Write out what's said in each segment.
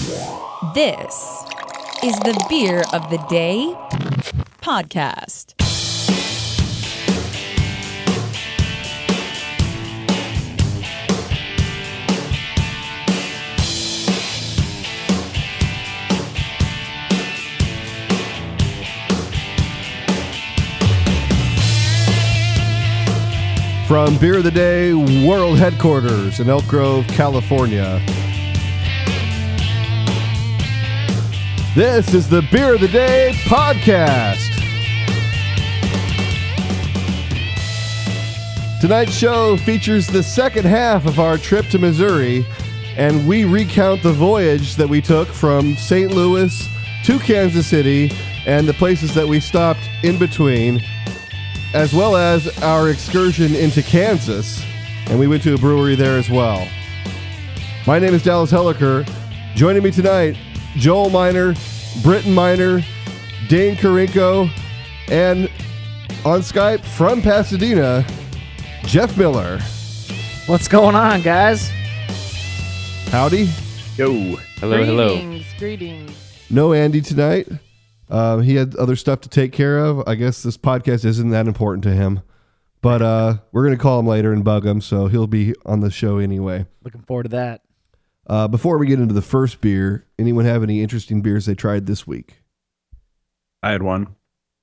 This is the Beer of the Day podcast. From Beer of the Day World Headquarters in Elk Grove, California, this is the Beer of the Day podcast. Tonight's show features the second half of our trip to Missouri, and we recount the voyage that we took from St. Louis to Kansas City and the places that we stopped in between, as well as our excursion into Kansas, and we went to a brewery there as well. My name is Dallas Helliker. Joining me tonight, Joel Miner, Britton Miner, Dane Karinko, and on Skype from Pasadena, Jeff Miller. What's going on, guys? Howdy. Yo. Greetings. No Andy tonight. He had other stuff to take care of. I guess this podcast isn't that important to him. But we're going to call him later and bug him, so he'll be on the show anyway. Looking forward to that. Before we get into the first beer, anyone have any interesting beers they tried this week? I had one.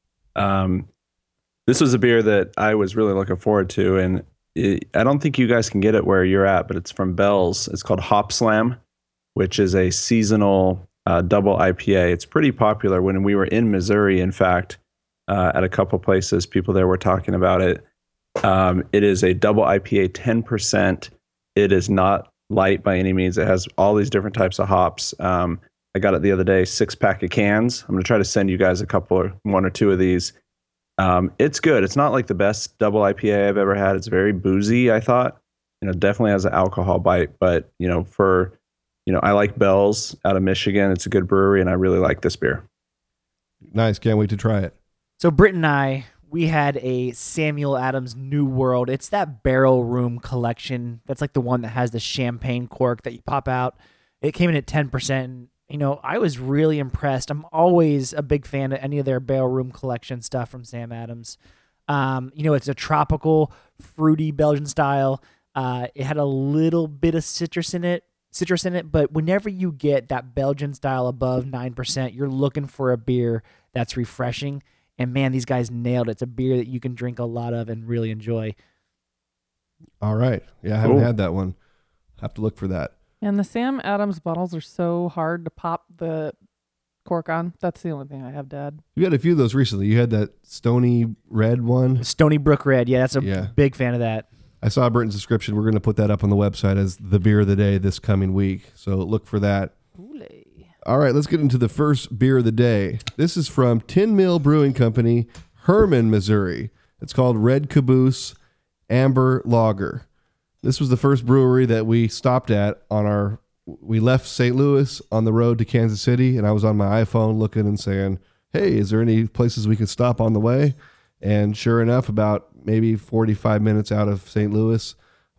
This was a beer that I was really looking forward to, and I don't think you guys can get it where you're at, but it's from Bell's. It's called Hop Slam, which is a seasonal double IPA. It's pretty popular. When we were in Missouri, in fact, at a couple places, people there were talking about it. It is a double IPA, 10%. It is not light by any means. It has all these different types of hops. I got it the other day, 6-pack of cans. I'm going to try to send you guys one or two of these. It's good. It's not like the best double IPA I've ever had. It's very boozy, I thought. Definitely has an alcohol bite, but I like Bell's out of Michigan. It's a good brewery, and I really like this beer. Nice. Can't wait to try it. So Britt and I, we had a Samuel Adams New World. It's that barrel room collection. That's like the one that has the champagne cork that you pop out. It came in at 10%. I was really impressed. I'm always a big fan of any of their barrel room collection stuff from Sam Adams. It's a tropical, fruity Belgian style. It had a little bit of citrus in it, but whenever you get that Belgian style above 9%, you're looking for a beer that's refreshing. And man, these guys nailed it. It's a beer that you can drink a lot of and really enjoy. All right. Yeah, I haven't had that one. Have to look for that. And the Sam Adams bottles are so hard to pop the cork on. That's the only thing I have, Dad. You had a few of those recently. You had that Stony Red one. Stony Brook Red. Yeah, that's a big fan of that. I saw Britton's description. We're going to put that up on the website as the beer of the day this coming week. So look for that. All right, let's get into the first beer of the day. This is from Tin Mill Brewing Company, Hermann, Missouri. It's called Red Caboose Amber Lager. This was the first brewery that we stopped at we left St. Louis on the road to Kansas City, and I was on my iPhone looking and saying, hey, is there any places we can stop on the way? And sure enough, about maybe 45 minutes out of St. Louis,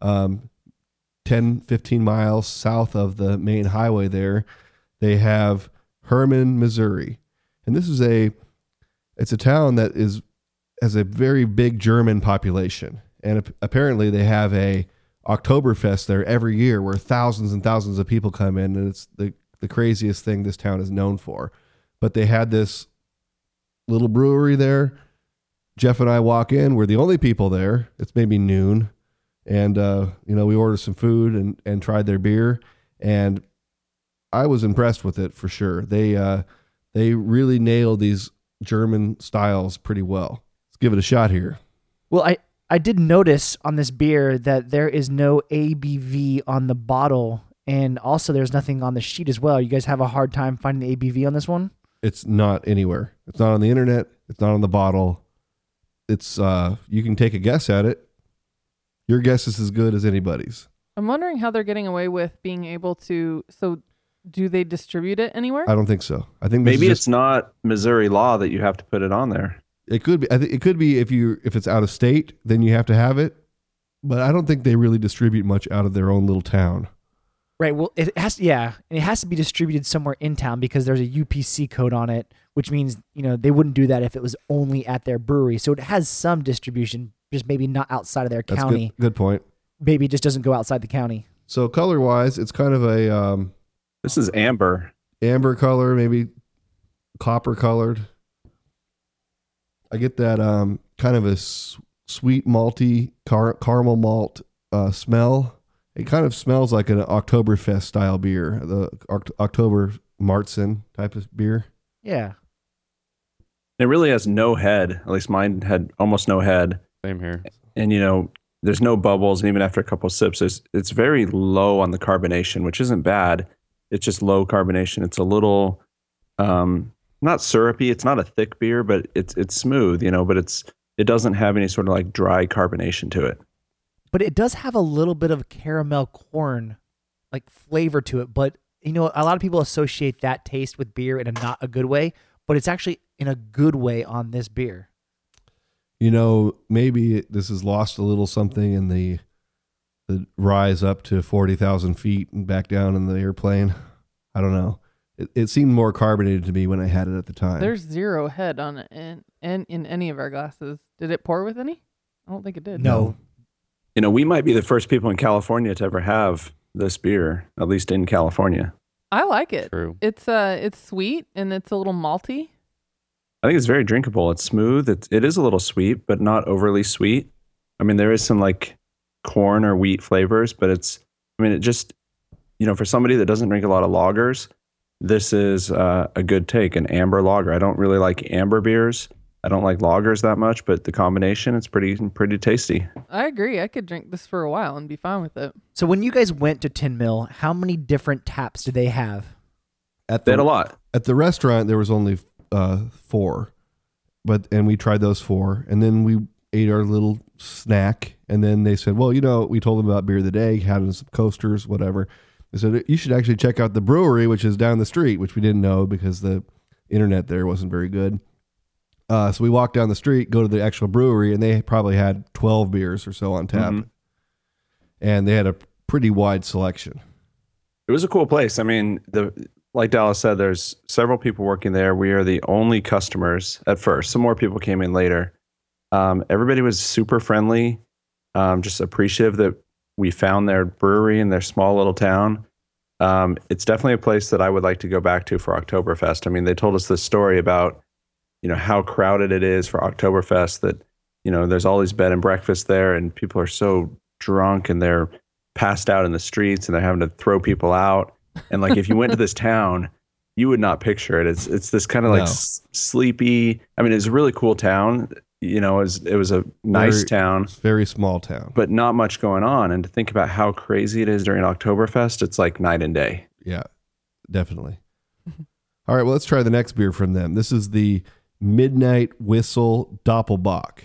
10, 15 miles south of the main highway there, they have Hermann, Missouri. And this is it's a town that has a very big German population. And apparently they have a Oktoberfest there every year where thousands and thousands of people come in, and it's the craziest thing this town is known for. But they had this little brewery there. Jeff and I walk in. We're the only people there. It's maybe noon. And, we ordered some food and tried their beer. And I was impressed with it for sure. They really nailed these German styles pretty well. Let's give it a shot here. Well, I did notice on this beer that there is no ABV on the bottle, and also there's nothing on the sheet as well. You guys have a hard time finding the ABV on this one? It's not anywhere. It's not on the internet. It's not on the bottle. It's you can take a guess at it. Your guess is as good as anybody's. I'm wondering how they're getting away with being able to. So, do they distribute it anywhere? I don't think so. I think maybe it's not Missouri law that you have to put it on there. It could be. I think it could be if it's out of state, then you have to have it. But I don't think they really distribute much out of their own little town. Right. Well, it has and it has to be distributed somewhere in town because there's a UPC code on it, which means they wouldn't do that if it was only at their brewery. So it has some distribution, just maybe not outside of their That's county. good point. Maybe it just doesn't go outside the county. So color wise, it's kind of a This is amber. amber color, maybe copper colored. I get that kind of a sweet malty caramel malt smell. It kind of smells like an Oktoberfest style beer, the October Marzen type of beer. Yeah. It really has no head. At least mine had almost no head. Same here. And there's no bubbles. And even after a couple of sips, it's very low on the carbonation, which isn't bad. It's just low carbonation. It's a little not syrupy. It's not a thick beer, but it's smooth. But it doesn't have any sort of like dry carbonation to it. But it does have a little bit of caramel corn like flavor to it. But a lot of people associate that taste with beer in a not a good way, but it's actually in a good way on this beer. Maybe this has lost a little something in the rise up to 40,000 feet and back down in the airplane. I don't know. It seemed more carbonated to me when I had it at the time. There's 0 head on it in any of our glasses. Did it pour with any? I don't think it did. No. We might be the first people in California to ever have this beer, at least in California. I like it. True. It's sweet and it's a little malty. I think it's very drinkable. It's smooth. It is a little sweet, but not overly sweet. I mean, there is some like corn or wheat flavors, but it just, for somebody that doesn't drink a lot of lagers, this is a good take, an amber lager. I don't really like amber beers. I don't like lagers that much, but the combination, it's pretty tasty. I agree. I could drink this for a while and be fine with it. So when you guys went to Tin Mill, how many different taps did they have? They had a lot. At the restaurant, there was only 4, and we tried those 4, and then we ate our little snack, and then they said, well, we told them about Beer of the Day, had some coasters, whatever. They said, you should actually check out the brewery, which is down the street, which we didn't know because the internet there wasn't very good. So we walked down the street, go to the actual brewery, and they probably had 12 beers or so on tap. Mm-hmm. And they had a pretty wide selection. It was a cool place. I mean, like Dallas said, there's several people working there. We are the only customers at first. Some more people came in later. Everybody was super friendly, just appreciative that we found their brewery in their small little town. It's definitely a place that I would like to go back to for Oktoberfest. I mean, they told us this story about how crowded it is for Oktoberfest, that, there's all these bed and breakfasts there and people are so drunk and they're passed out in the streets and they're having to throw people out. And like, if you went to this town, you would not picture it. It's this kind of like sleepy. I mean, it's a really cool town. It was a nice town. Very small town. But not much going on. And to think about how crazy it is during Oktoberfest, it's like night and day. Yeah, definitely. All right, well, let's try the next beer from them. This is the Midnight Whistle Doppelbock.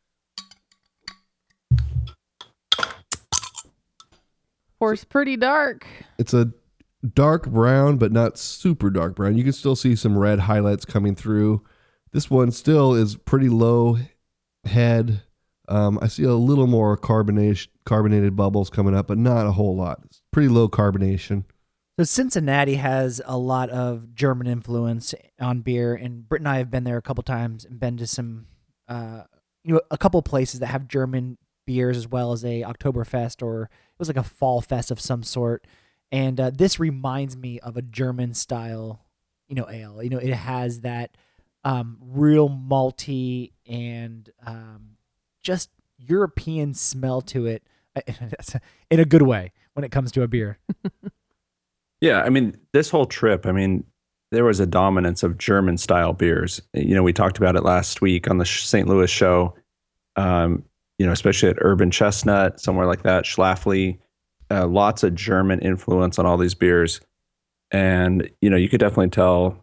Pours pretty dark. It's a dark brown, but not super dark brown. You can still see some red highlights coming through. This one still is pretty low head. I see a little more carbonated bubbles coming up, but not a whole lot. It's pretty low carbonation. So Cincinnati has a lot of German influence on beer, and Britt and I have been there a couple times and been to some, a couple places that have German beers as well as a Oktoberfest, or it was like a fall fest of some sort. And this reminds me of a German style, ale. It has that real malty and just European smell to it in a good way when it comes to a beer. Yeah, I mean, this whole trip, there was a dominance of German style beers. We talked about it last week on the St. Louis show, especially at Urban Chestnut, somewhere like that, Schlafly, lots of German influence on all these beers. And, you could definitely tell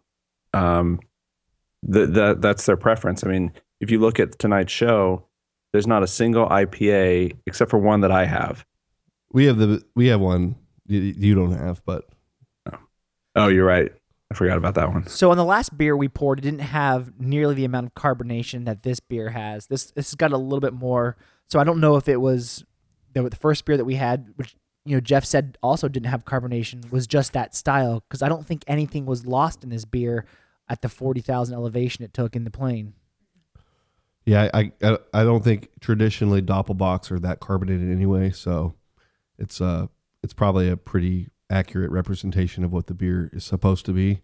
that's their preference. I mean, if you look at tonight's show, there's not a single IPA except for one that I have. We have one you don't have, but. Oh, you're right. I forgot about that one. So on the last beer we poured, it didn't have nearly the amount of carbonation that this beer has. This has got a little bit more. So I don't know if it was the first beer that we had, which Jeff said also didn't have carbonation was just that style, because I don't think anything was lost in this beer at the 40,000 elevation it took in the plane. Yeah, I don't think traditionally Doppelbocks are that carbonated anyway, so it's probably a pretty accurate representation of what the beer is supposed to be.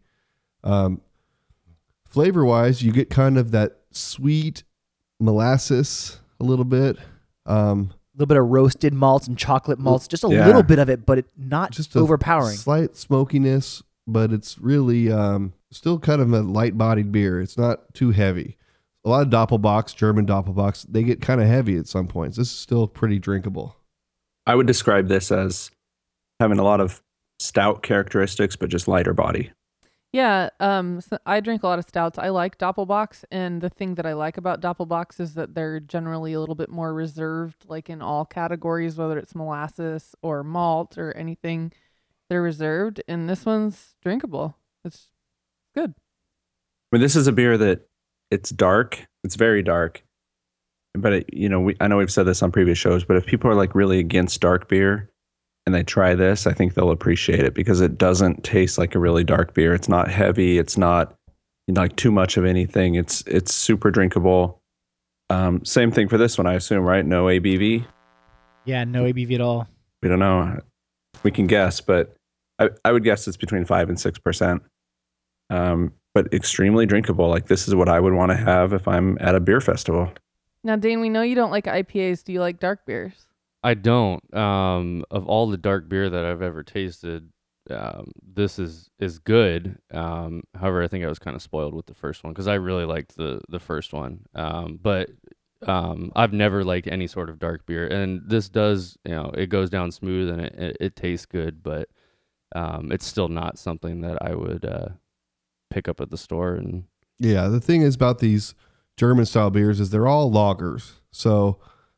Flavor wise, you get kind of that sweet molasses a little bit. A little bit of roasted malts and chocolate malts, just a little bit of it, but not just overpowering. Slight smokiness, but it's really still kind of a light-bodied beer. It's not too heavy. A lot of Doppelbocks, German Doppelbocks, they get kind of heavy at some points. This is still pretty drinkable. I would describe this as having a lot of stout characteristics, but just lighter body. Yeah, so I drink a lot of stouts. I like Doppelbocks, and the thing that I like about Doppelbocks is that they're generally a little bit more reserved, like in all categories, whether it's molasses or malt or anything, they're reserved, and this one's drinkable. It's good. I mean, this is a beer that it's dark. It's very dark. But, I know we've said this on previous shows, but if people are like really against dark beer and they try this, I think they'll appreciate it because it doesn't taste like a really dark beer. It's not heavy. It's not like too much of anything. It's super drinkable. Same thing for this one, I assume, right? No ABV? Yeah, no ABV at all. We don't know. We can guess, but I would guess it's between 5 and 6%. But extremely drinkable. Like this is what I would want to have if I'm at a beer festival. Now, Dane, we know you don't like IPAs. Do you like dark beers? I don't. Of all the dark beer that I've ever tasted, this is good. However, I think I was kind of spoiled with the first one because I really liked the first one. But I've never liked any sort of dark beer, and this does. It goes down smooth and it tastes good, but it's still not something that I would pick up at the store. And yeah, the thing is about these German style beers is they're all lagers, so.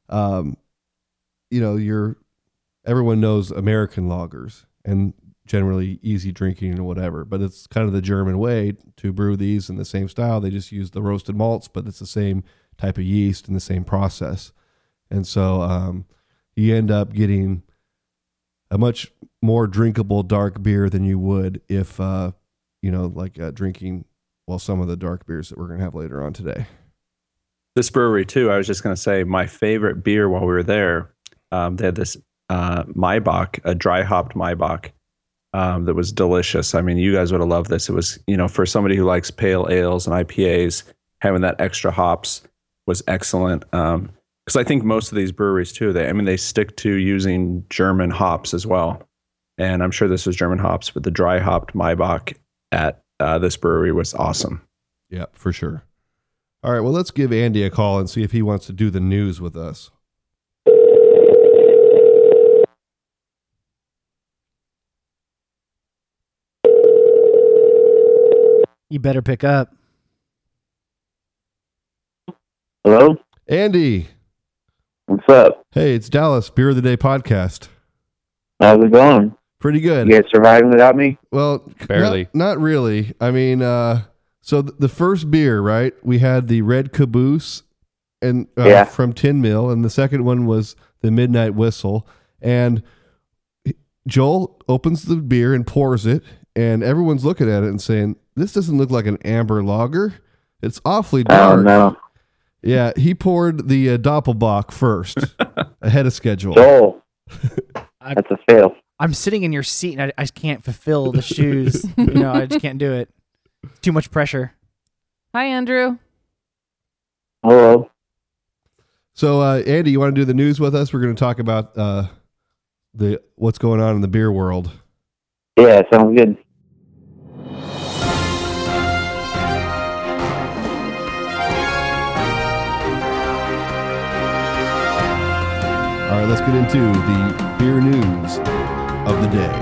Everyone knows American lagers and generally easy drinking or whatever, but it's kind of the German way to brew these in the same style. They just use the roasted malts, but it's the same type of yeast and the same process. And so you end up getting a much more drinkable dark beer than you would if, drinking, some of the dark beers that we're going to have later on today. This brewery too, I was just going to say my favorite beer while we were there, they had this Maibach, a dry hopped Maibach that was delicious. I mean, you guys would have loved this. It was, for somebody who likes pale ales and IPAs, having that extra hops was excellent. Because I think most of these breweries too, they stick to using German hops as well. And I'm sure this was German hops, but the dry hopped Maibach at this brewery was awesome. Yeah, for sure. All right, well, let's give Andy a call and see if he wants to do the news with us. You better pick up. Hello? Andy. What's up? Hey, it's Dallas, Beer of the Day podcast. How's it going? Pretty good. You guys surviving without me? Well, barely. Not really. I mean, so the first beer, right? We had the Red Caboose and from Tin Mill, and the second one was the Midnight Whistle. And Joel opens the beer and pours it, and everyone's looking at it and saying, "This doesn't look like an amber lager. It's awfully dark." Oh, no. Yeah, he poured the Doppelbock first, ahead of schedule. Joel, that's a fail. I'm sitting in your seat, and I just can't fulfill the shoes. I just can't do it. Too much pressure. Hi, Andrew. Hello. So, Andy, you want to do the news with us? We're going to talk about what's going on in the beer world. Yeah, sounds good. All right, let's get into the beer news of the day.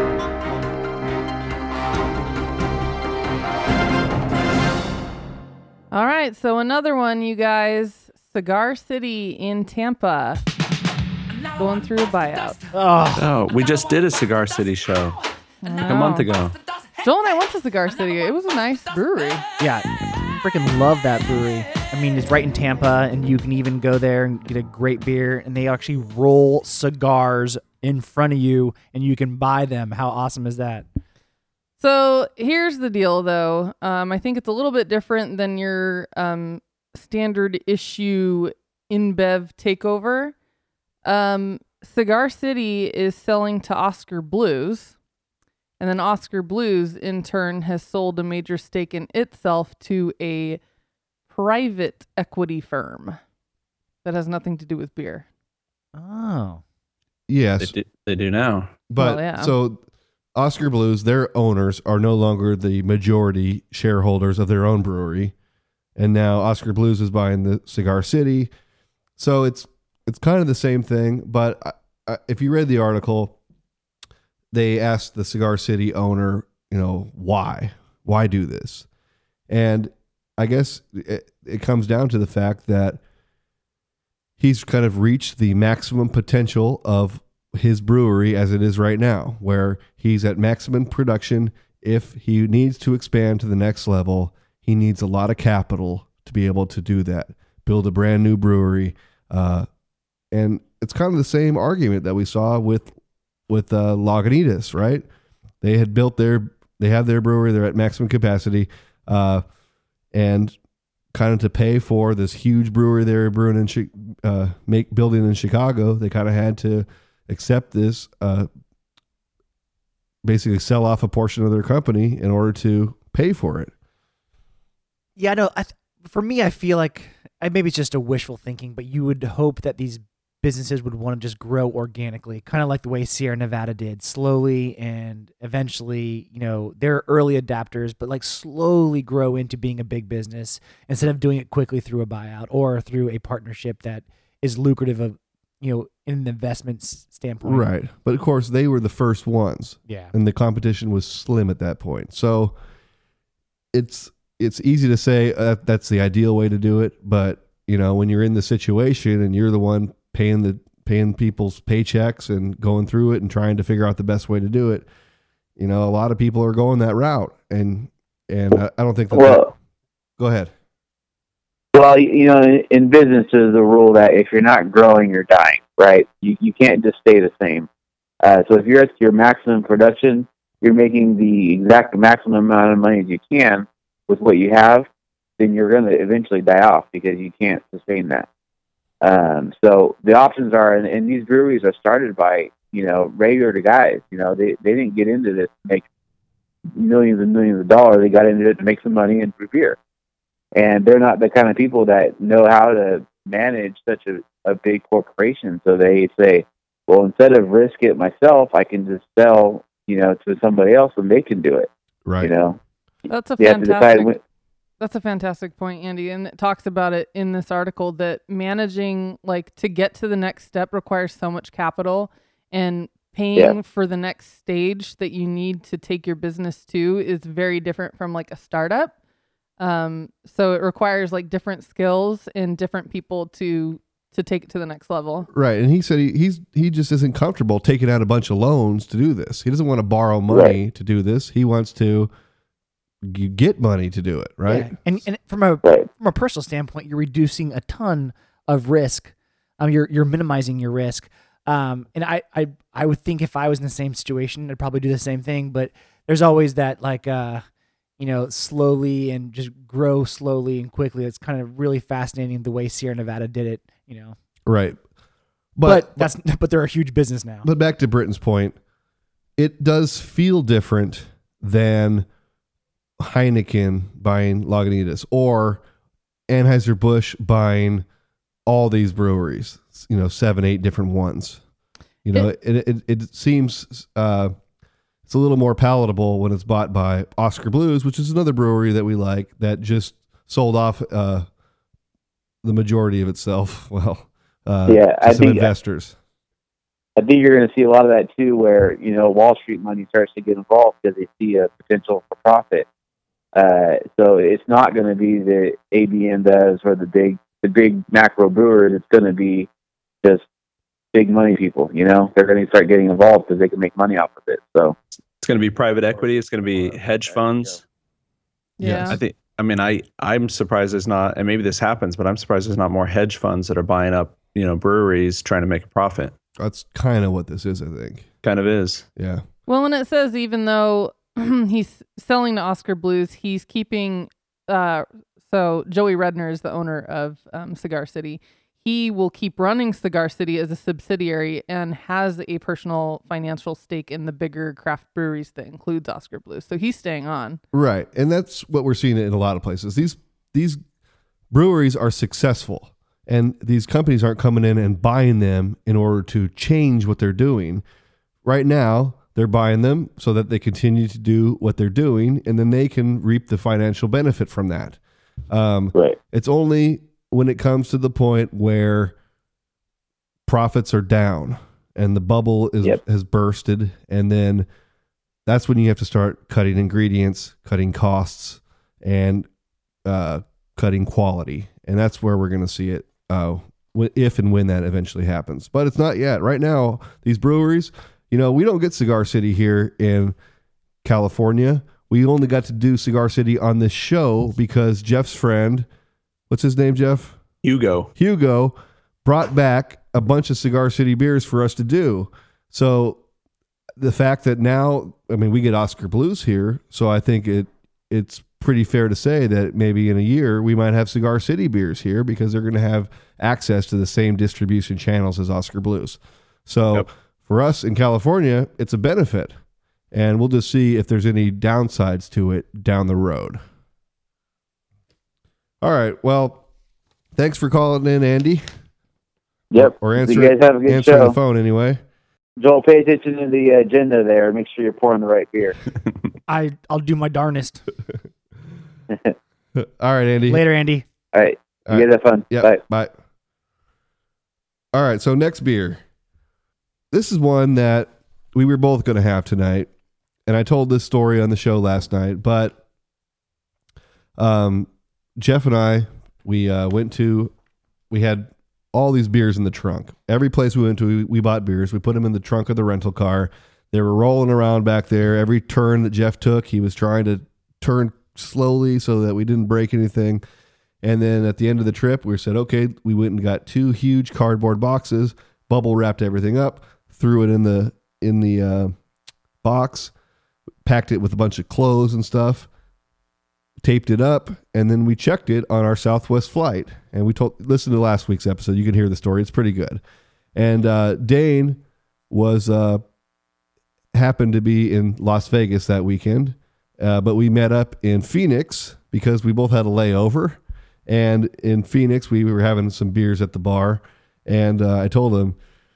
All right, so another one, you guys. Cigar City in Tampa. Going through a buyout. Oh, we just did a Cigar City show like a month ago. Joel and I went to Cigar City. It was a nice brewery. Yeah, freaking love that brewery. I mean, it's right in Tampa, and you can even go there and get a great beer, and they actually roll cigars in front of you and you can buy them. How awesome is that? So here's the deal, though. I think it's a little bit different than your standard issue InBev takeover. Cigar City is selling to Oscar Blues, and then Oscar Blues, in turn, has sold a major stake in itself to a private equity firm that has nothing to do with beer. Oh. Yes. They do now. But Well, yeah. so Oscar Blues, their owners are no longer the majority shareholders of their own brewery. And now Oscar Blues is buying the Cigar City. So it's kind of the same thing. But if you read the article, they asked the Cigar City owner, why do this? And I guess it comes down to the fact that he's kind of reached the maximum potential of his brewery as it is right now, where he's at maximum production. If he needs to expand to the next level, he needs a lot of capital to be able to do that, build a brand new brewery. And it's kind of the same argument that we saw with Lagunitas, right? They had they have their brewery, they're at maximum capacity, and kind of to pay for this huge brewery they're building in Chicago, they kind of had to accept this, basically sell off a portion of their company in order to pay for it. Yeah, no. For me, I feel like maybe it's just a wishful thinking, but you would hope that these businesses would want to just grow organically, kind of like the way Sierra Nevada did, slowly and eventually. They're early adapters, but like slowly grow into being a big business instead of doing it quickly through a buyout or through a partnership that is lucrative of, in an investment standpoint. Right. But of course, they were the first ones. Yeah. And the competition was slim at that point. So it's easy to say that's the ideal way to do it. But, when you're in the situation and you're the one paying people's paychecks and going through it and trying to figure out the best way to do it, a lot of people are going that route. And I don't think that. Well, go ahead. Well, in business, there's a rule that if you're not growing, you're dying, right? You can't just stay the same. So if you're at your maximum production, you're making the exact maximum amount of money as you can with what you have, then you're going to eventually die off because you can't sustain that. So the options are, and these breweries are started by, regular guys. They didn't get into this to make millions and millions of dollars. They got into it to make some money and brew beer. And they're not the kind of people that know how to manage such a big corporation. So they say, well, instead of risk it myself, I can just sell, to somebody else and they can do it. Right. That's a You have to decide fantastic. That's a fantastic point, Andy. And it talks about it in this article that managing, to get to the next step requires so much capital, and paying for the next stage that you need to take your business to is very different from a startup. So it requires different skills and different people to take it to the next level. Right. And he said he just isn't comfortable taking out a bunch of loans to do this. He doesn't want to borrow money to do this. He wants to get money to do it. Right. Yeah. And from a personal standpoint, you're reducing a ton of risk. You're minimizing your risk. And I would think if I was in the same situation, I'd probably do the same thing. But there's always that slowly and just grow slowly and quickly. It's kind of really fascinating the way Sierra Nevada did it. Right. But they're a huge business now. But back to Britton's point, it does feel different than Heineken buying Lagunitas or Anheuser-Busch buying all these breweries, 7, 8 different ones. It seems it's a little more palatable when it's bought by Oscar Blues, which is another brewery that we like that just sold off the majority of itself. Well, to some investors. I think you're going to see a lot of that too, where Wall Street money starts to get involved because they see a potential for profit. So it's not going to be the AB InBevs or the big macro brewers. It's going to be just big money people. They're going to start getting involved because they can make money off of it. So it's going to be private equity. It's going to be hedge funds. Yeah. I'm surprised there's not, and maybe this happens, but I'm surprised there's not more hedge funds that are buying up, breweries trying to make a profit. That's kind of what this is, I think. Kind of is. Yeah. Well, and it says even though he's selling to Oscar Blues, he's keeping. So Joey Redner is the owner of Cigar City. He will keep running Cigar City as a subsidiary and has a personal financial stake in the bigger craft breweries that includes Oscar Blues. So he's staying on. Right. And that's what we're seeing in a lot of places. These breweries are successful, and these companies aren't coming in and buying them in order to change what they're doing. Right now, they're buying them so that they continue to do what they're doing, and then they can reap the financial benefit from that. Right. It's only when it comes to the point where profits are down and the bubble has bursted, and then that's when you have to start cutting ingredients, cutting costs, and cutting quality. And that's where we're going to see it if and when that eventually happens. But it's not yet. Right now, these breweries, we don't get Cigar City here in California. We only got to do Cigar City on this show because Jeff's friend, what's his name, Jeff? Hugo brought back a bunch of Cigar City beers for us to do. So the fact that now, we get Oscar Blues here, so I think it's pretty fair to say that maybe in a year we might have Cigar City beers here because they're going to have access to the same distribution channels as Oscar Blues. So for us in California, it's a benefit, and we'll just see if there's any downsides to it down the road. All right. Well, thanks for calling in, Andy. Yep. Or you guys have a good answering show. the phone anyway. Joel, pay attention to the agenda there. Make sure you're pouring the right beer. I'll do my darnest. All right, Andy. Later, Andy. All right. You guys have fun. Yeah. Bye. All right. So next beer. This is one that we were both going to have tonight. And I told this story on the show last night, but Jeff and I, we had all these beers in the trunk. Every place we went to, we bought beers. We put them in the trunk of the rental car. They were rolling around back there. Every turn that Jeff took, he was trying to turn slowly so that we didn't break anything. And then at the end of the trip, we said, okay, we went and got 2 huge cardboard boxes, bubble wrapped everything up, threw it in the box, packed it with a bunch of clothes and stuff, taped it up, and then we checked it on our Southwest flight. And we listen to last week's episode. You can hear the story. It's pretty good. And Dane was happened to be in Las Vegas that weekend, but we met up in Phoenix because we both had a layover. And in Phoenix, we were having some beers at the bar, and I told him,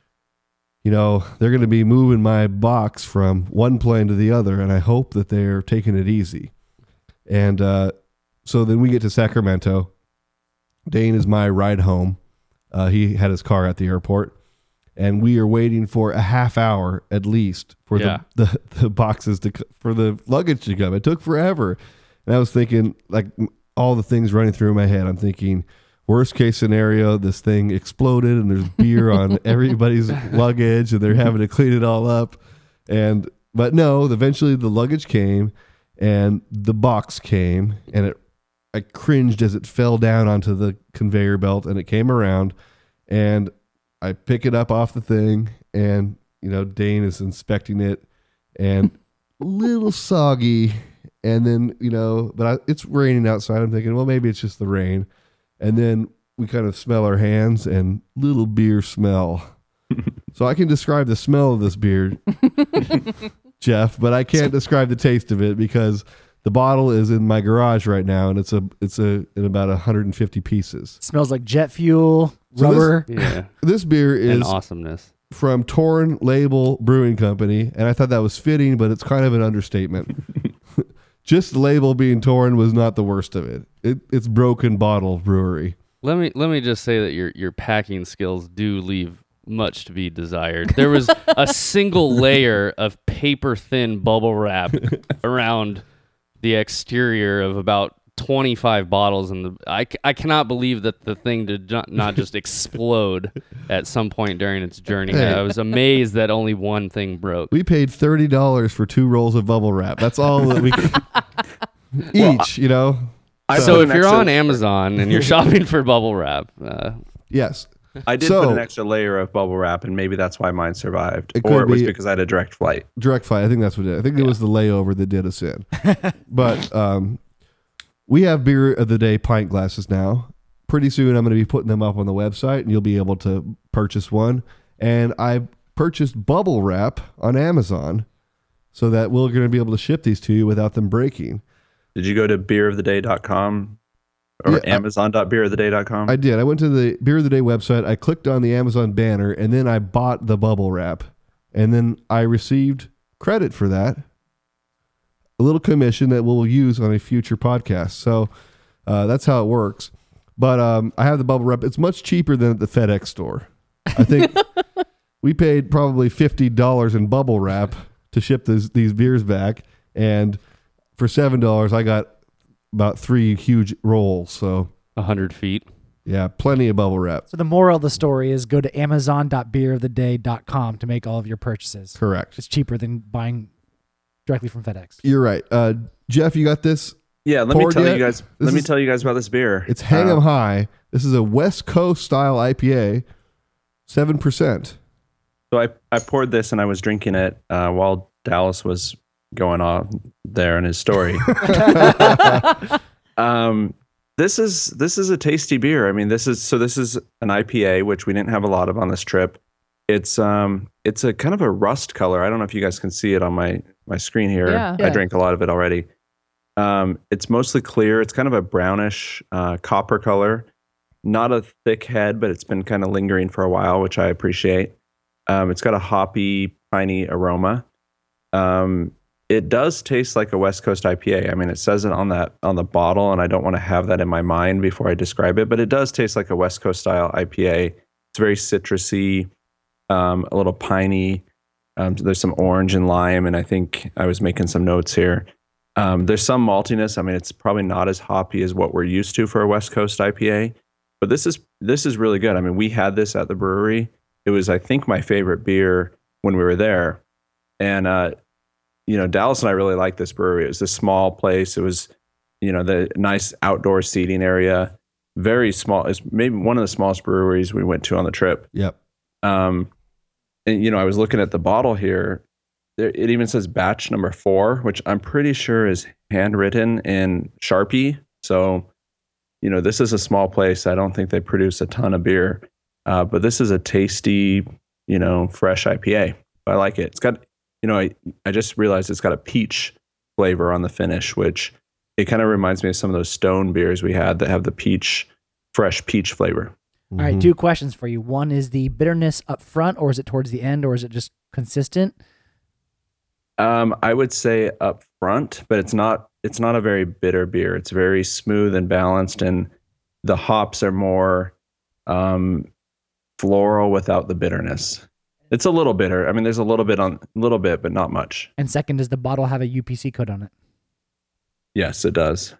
they're going to be moving my box from one plane to the other, and I hope that they're taking it easy. And so then we get to Sacramento. Dane is my ride home. He had his car at the airport, and we are waiting for a half hour at least for the boxes for the luggage to come. It took forever. And I was thinking, like, all the things running through my head. I'm thinking, worst case scenario, this thing exploded and there's beer on everybody's luggage and they're having to clean it all up. But no, eventually the luggage came and the box came, and I cringed as it fell down onto the conveyor belt, and it came around, and I pick it up off the thing, and Dane is inspecting it, and a little soggy, and then but it's raining outside. I'm thinking, well, maybe it's just the rain, and then we kind of smell our hands and little beer smell. So I can describe the smell of this beer, Jeff, but I can't describe the taste of it because the bottle is in my garage right now, and it's in about 150 pieces. Smells like jet fuel, So rubber. This beer is And awesomeness. from Torn Label Brewing Company, and I thought that was fitting, but it's kind of an understatement. Just the label being torn was not the worst of it. It's Broken Bottle Brewery. Let me just say that your packing skills do leave much to be desired. There was a single layer of paper thin bubble wrap around the exterior of about 25 bottles, and I cannot believe that the thing did not just explode at some point during its journey. Hey. I was amazed that only one thing broke. We paid $30 for 2 rolls of bubble wrap. That's all that we each, So if you're on Amazon and you're shopping for bubble wrap, yes. I did So- put an extra layer of bubble wrap, and maybe that's why mine survived. It Or could it was be- because I had a direct flight. Direct flight. I think that's what it is. I think it was the layover that did us in. But we have beer of the day pint glasses now. Pretty soon I'm going to be putting them up on the website and you'll be able to purchase one. And I purchased bubble wrap on Amazon so that we're going to be able to ship these to you without them breaking. Did you go to beeroftheday.com or Yeah, amazon.beeroftheday.com? I did. I went to the Beer of the Day website. I clicked on the Amazon banner and then I bought the bubble wrap. And then I received credit for that. A little commission that we'll use on a future podcast. So that's how it works. But I have the bubble wrap. It's much cheaper than at the FedEx store. I think we paid probably $50 in bubble wrap to ship these beers back. And for $7, I got about 3 huge rolls. So 100 feet. yeah, plenty of bubble wrap. So the moral of the story is go to amazon.beeroftheday.com to make all of your purchases. Correct. It's cheaper than buying directly from FedEx. You're right. Jeff, you got this? Yeah, let me poured tell yet? you guys. This Let me is- tell you guys about this beer. It's Hang 'em High. This is a West Coast style IPA, 7%. So I poured this and I was drinking it while Dallas was going on there in his story. This is a tasty beer. I mean, this is an IPA, which we didn't have a lot of on this trip. It's a kind of a rust color. I don't know if you guys can see it on my screen here. Yeah. Yeah. I drank a lot of it already. It's mostly clear. It's kind of a brownish copper color. Not a thick head, but it's been kind of lingering for a while, which I appreciate. It's got a hoppy, piney aroma. It does taste like a West Coast IPA. I mean, it says it on the bottle, and I don't want to have that in my mind before I describe it, but it does taste like a West Coast style IPA. It's very citrusy, a little piney. There's some orange and lime, and I think I was making some notes here. There's some maltiness. I mean, it's probably not as hoppy as what we're used to for a West Coast IPA, but this is really good. I mean, we had this at the brewery. It was, I think, my favorite beer when we were there. And, Dallas and I really liked this brewery. It was a small place. It was, the nice outdoor seating area, very small. It's maybe one of the smallest breweries we went to on the trip. Yep. And, I was looking at the bottle here. It even says batch number 4, which I'm pretty sure is handwritten in Sharpie. So, this is a small place. I don't think they produce a ton of beer. But this is a tasty, fresh IPA. I like it. It's got, I just realized it's got a peach flavor on the finish, which it kind of reminds me of some of those Stone beers we had that have the fresh peach flavor. All right, 2 questions for you. One, is the bitterness up front, or is it towards the end, or is it just consistent? I would say up front, but it's not a very bitter beer. It's very smooth and balanced, and the hops are more floral without the bitterness. It's a little bitter. I mean, there's a little bit, but not much. And second, does the bottle have a UPC code on it? Yes, it does.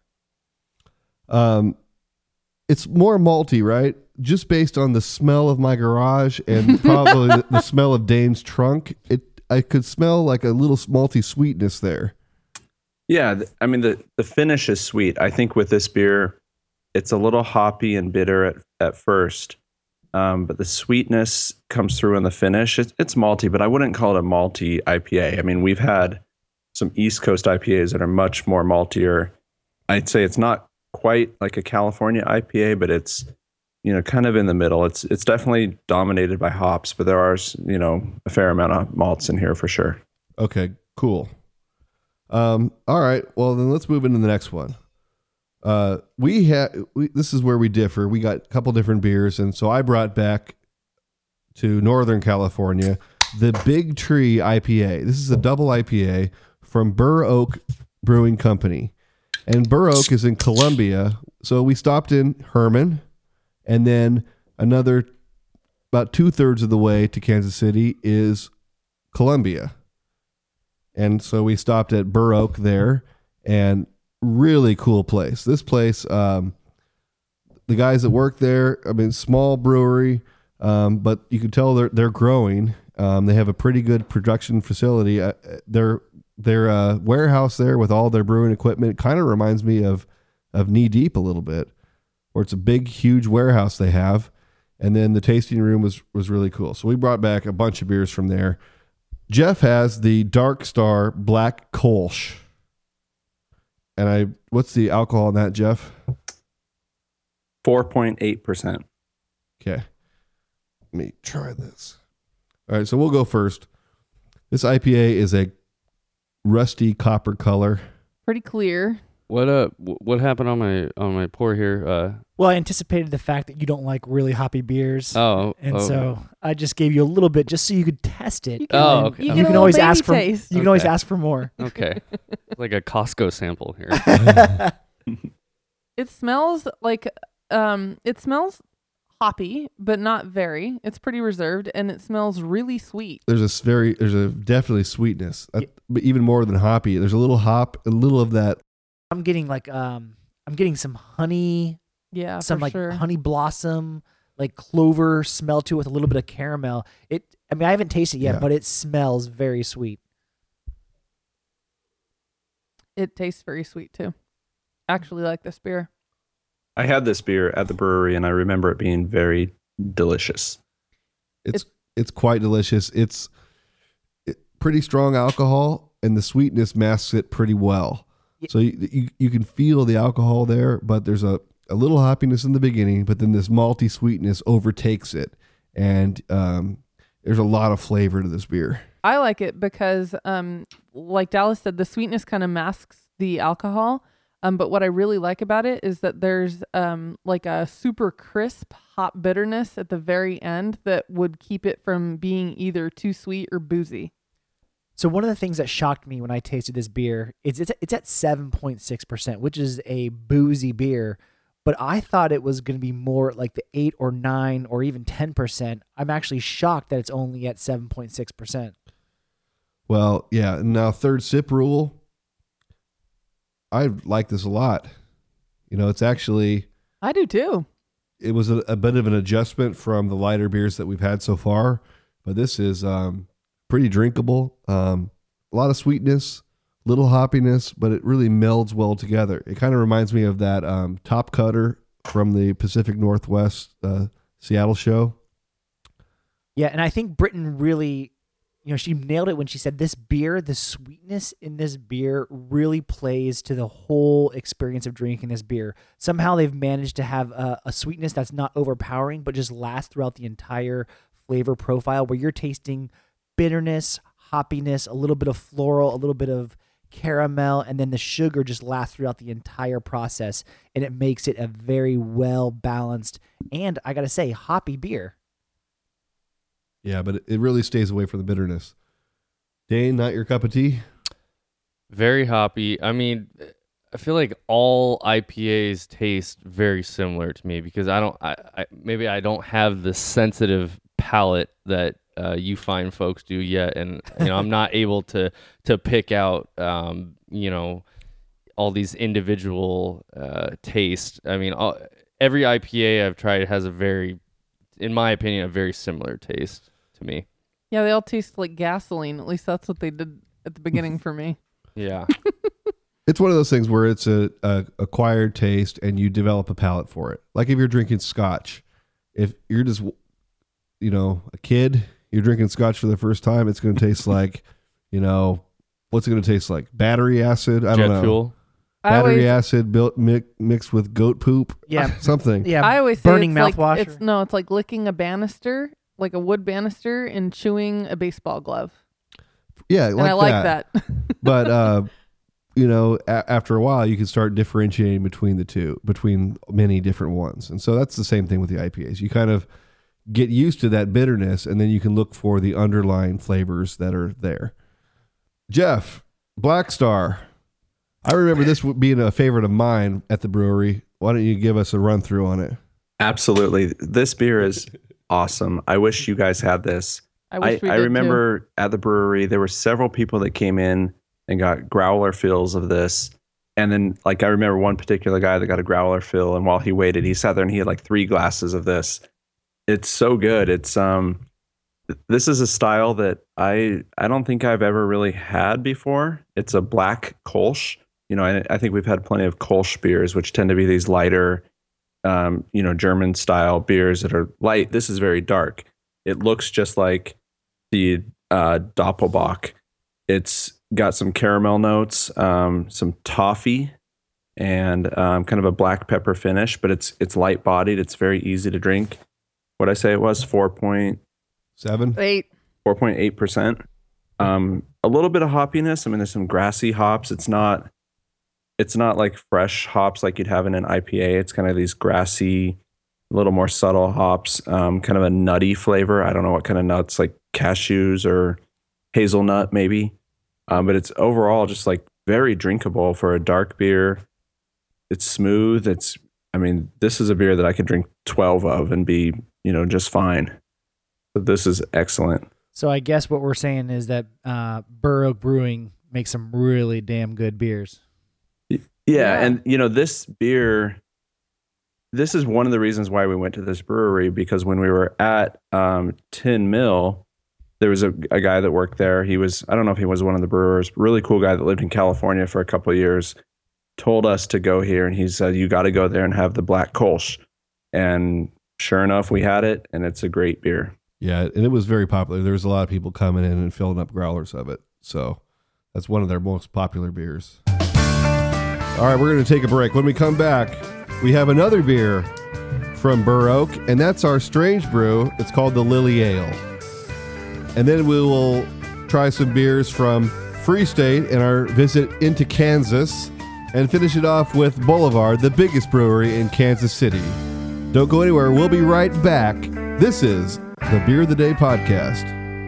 It's more malty, right? Just based on the smell of my garage and probably the smell of Dane's trunk, I could smell like a little malty sweetness there. Yeah, I mean the finish is sweet. I think with this beer, it's a little hoppy and bitter at first, but the sweetness comes through in the finish. It's malty, but I wouldn't call it a malty IPA. I mean, we've had some East Coast IPAs that are much more maltier. I'd say it's not quite like a California IPA, but it's kind of in the middle. It's definitely dominated by hops, but there are a fair amount of malts in here for sure. Okay, cool. All right, well then let's move into the next one. This is where we differ. We got a couple different beers, and so I brought back to Northern California the Big Tree IPA. This is a double IPA from Burr Oak Brewing Company, and Burr Oak is in Columbia. So we stopped in Herman, and then another about 2/3 of the way to Kansas City is Columbia. And so we stopped at Burr Oak there, and really cool place. This place, the guys that work there, I mean, small brewery, but you can tell they're growing. They have a pretty good production facility. Their warehouse there with all their brewing equipment kind of reminds me of Knee Deep a little bit, where it's a big, huge warehouse they have. And then the tasting room was really cool. So we brought back a bunch of beers from there. Jeff has the Dark Star Black Kolsch. And what's the alcohol in that, Jeff? 4.8%. Okay. Let me try this. All right, so we'll go first. This IPA is a rusty copper color. Pretty clear. What happened on my pour here? Well, I anticipated the fact that you don't like really hoppy beers. And So I just gave you a little bit just so you could test it. Oh, okay. You can always ask for taste. you can always ask for more. Okay. Like a Costco sample here. It smells like it smells hoppy, but not very. It's pretty reserved, and it smells really sweet. There's a definitely sweetness, but even more than hoppy. There's a little hop, a little of that. I'm getting some honey, Yeah, some for like sure. honey blossom, like clover smell to it with a little bit of caramel. I haven't tasted it yet, Yeah. but it smells very sweet. It tastes very sweet too. Actually, like this beer. I had this beer at the brewery, and I remember it being very delicious. It's quite delicious. It's pretty strong alcohol, and the sweetness masks it pretty well. So you can feel the alcohol there, but there's a little hoppiness in the beginning, but then this malty sweetness overtakes it, and there's a lot of flavor to this beer. I like it because, like Dallas said, the sweetness kind of masks the alcohol. But what I really like about it is that there's like a super crisp hop bitterness at the very end that would keep it from being either too sweet or boozy. So one of the things that shocked me when I tasted this beer is it's at 7.6%, which is a boozy beer, but I thought it was going to be more like the 8 or 9 or even 10%. I'm actually shocked that it's only at 7.6%. Well, yeah. Now, third sip rule. I like this a lot. It's actually, I do too. it was a bit of an adjustment from the lighter beers that we've had so far, but this is pretty drinkable. A lot of sweetness, little hoppiness, but it really melds well together. It kind of reminds me of that Top Cutter from the Pacific Northwest Seattle show. Yeah, and I think Britton really, she nailed it when she said this beer, the sweetness in this beer really plays to the whole experience of drinking this beer. Somehow they've managed to have a sweetness that's not overpowering, but just lasts throughout the entire flavor profile, where you're tasting bitterness, hoppiness, a little bit of floral, a little bit of caramel, and then the sugar just lasts throughout the entire process, and it makes it a very well balanced and, I gotta say, hoppy beer. Yeah, but it really stays away from the bitterness. Dane, not your cup of tea? Very hoppy. I mean, I feel like all IPAs taste very similar to me because maybe I don't have the sensitive palate that you fine folks do yet, and I'm not able to pick out all these individual tastes. I mean, every IPA I've tried has in my opinion, a very similar taste to me. Yeah, they all taste like gasoline. At least that's what they did at the beginning for me. Yeah. It's one of those things where it's a acquired taste and you develop a palate for it. Like if you're drinking scotch, if you're just, a kid, you're drinking scotch for the first time, it's going to taste like, what's it going to taste like? Battery acid? I don't know. Jet fuel. Battery acid mixed with goat poop? Yeah. Something. Yeah, I always say burning it's mouthwash. like, it's like licking a banister, like a wood banister, and chewing a baseball glove. Yeah, And I like that. But, after a while, you can start differentiating between the two, between many different ones. And so that's the same thing with the IPAs. You kind of get used to that bitterness, and then you can look for the underlying flavors that are there. Jeff, Black Star. I remember this being a favorite of mine at the brewery. Why don't you give us a run through on it? Absolutely. This beer is awesome. I wish you guys had this. I wish we I did remember at the brewery, there were several people that came in and got growler fills of this. And then, I remember one particular guy that got a growler fill, and while he waited, he sat there and he had 3 glasses of this. It's so good. It's this is a style that I don't think I've ever really had before. It's a black Kolsch. I think we've had plenty of Kolsch beers, which tend to be these lighter, German style beers that are light. This is very dark. It looks just like the Doppelbock. It's got some caramel notes, some toffee, and kind of a black pepper finish, but it's light bodied. It's very easy to drink. What I say it was 7. 4.8%. A little bit of hoppiness. I mean, there's some grassy hops. It's not like fresh hops like you'd have in an IPA. It's kind of these grassy, a little more subtle hops, kind of a nutty flavor. I don't know what kind of nuts, like cashews or hazelnut maybe. But it's overall just like very drinkable for a dark beer. It's smooth. This is a beer that I could drink 12 of and be, just fine. So this is excellent. So I guess what we're saying is that Burr Oak Brewing makes some really damn good beers. Yeah. And, this beer, this is one of the reasons why we went to this brewery, because when we were at Tin Mill, there was a guy that worked there. I don't know if he was one of the brewers, really cool guy that lived in California for a couple of years, told us to go here. And he said, you got to go there and have the Black Kolsch. And sure enough, we had it, and it's a great beer. Yeah, and it was very popular. There was a lot of people coming in and filling up growlers of it. So that's one of their most popular beers. All right, we're going to take a break. When we come back, we have another beer from Burr Oak, and that's our strange brew. It's called the Lily Ale. And then we will try some beers from Free State in our visit into Kansas, and finish it off with Boulevard, the biggest brewery in Kansas City. Don't go anywhere. We'll be right back. This is the Beer of the Day podcast.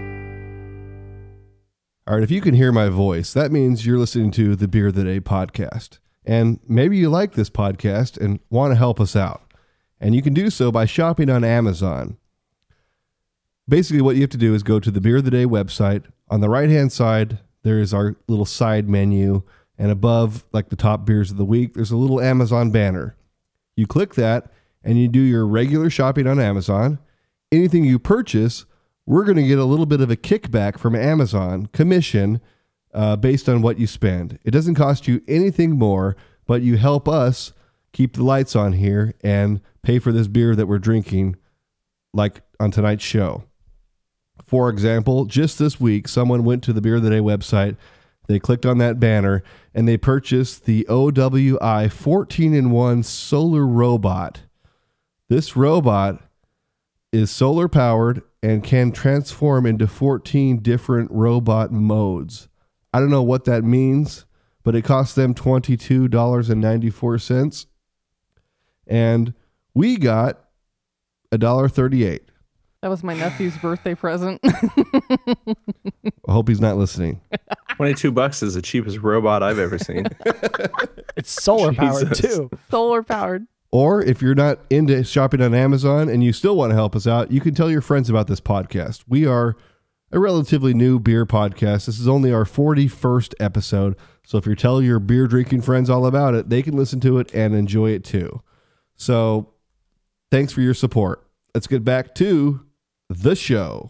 All right, if you can hear my voice, that means you're listening to the Beer of the Day podcast. And maybe you like this podcast and want to help us out. And you can do so by shopping on Amazon. Basically, what you have to do is go to the Beer of the Day website. On the right-hand side, there is our little side menu. And above, like the top beers of the week, there's a little Amazon banner. You click that, and you do your regular shopping on Amazon. Anything you purchase, we're going to get a little bit of a kickback from Amazon commission based on what you spend. It doesn't cost you anything more, but you help us keep the lights on here and pay for this beer that we're drinking, like on tonight's show. For example, just this week, someone went to the Beer of the Day website. They clicked on that banner and they purchased the OWI 14-in-1 solar robot. This robot is solar powered and can transform into 14 different robot modes. I don't know what that means, but it cost them $22.94. And we got $1.38. That was my nephew's birthday present. I hope he's not listening. $22 is the cheapest robot I've ever seen. It's solar powered Jesus. too. Solar powered. Or if you're not into shopping on Amazon and you still want to help us out, you can tell your friends about this podcast. We are a relatively new beer podcast. This is only our 41st episode. So if you're telling your beer drinking friends all about it, they can listen to it and enjoy it too. So thanks for your support. Let's get back to the show.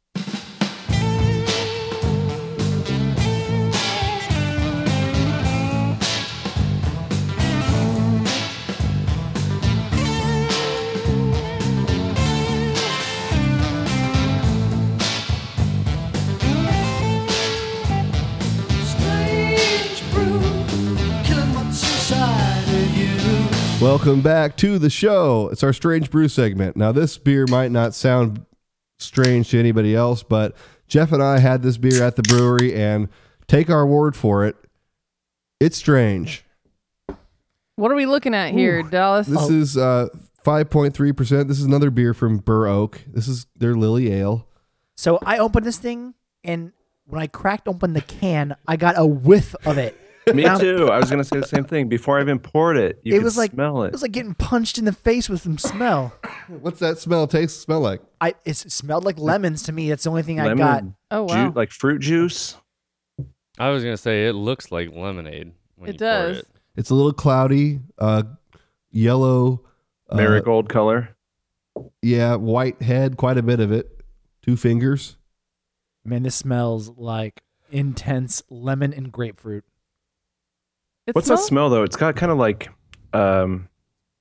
Welcome back to the show. It's our Strange Brew segment. Now, this beer might not sound strange to anybody else, but Jeff and I had this beer at the brewery, and take our word for it, it's strange. What are we looking at here, Dallas? This is 5.3%. This is another beer from Burr Oak. This is their Lily Ale. So I opened this thing, and when I cracked open the can, I got a whiff of it. Me too. I was going to say the same thing. Before I even poured it, you could smell it. It was like getting punched in the face with some smell. What's that smell like? It smelled like lemons to me. That's the only thing Lemon I got. Oh, wow. like fruit juice. I was going to say it looks like lemonade when It you pour does. it. It's a little cloudy, yellow. Marigold color. Yeah, white head, quite a bit of it. 2 fingers. Man, this smells like intense lemon and grapefruit. It What's that smells- smell though? It's got kind of like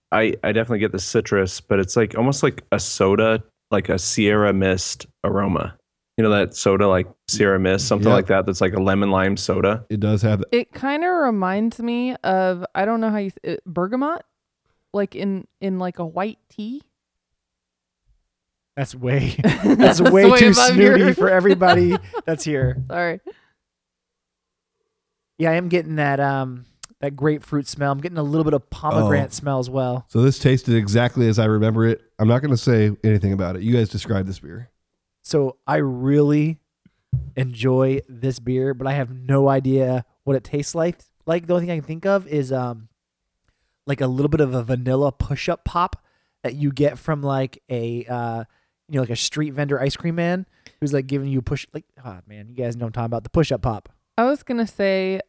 I definitely get the citrus, but it's like almost like a soda, like a Sierra Mist aroma. You know that soda like Sierra Mist, something Yep. like that. That's like a lemon lime soda. It does have It kind of reminds me of, I don't know how you bergamot, like in like a white tea. That's way that's way way too above snooty your- for everybody that's here. Sorry. Yeah, I am getting that grapefruit smell. I'm getting a little bit of pomegranate smell as well. So this tasted exactly as I remember it. I'm not going to say anything about it. You guys describe this beer. So I really enjoy this beer, but I have no idea what it tastes like. Like the only thing I can think of is like a little bit of a vanilla push-up pop that you get from like a like a street vendor ice cream man who's like giving you you guys know what I'm talking about, the push-up pop. I was gonna say,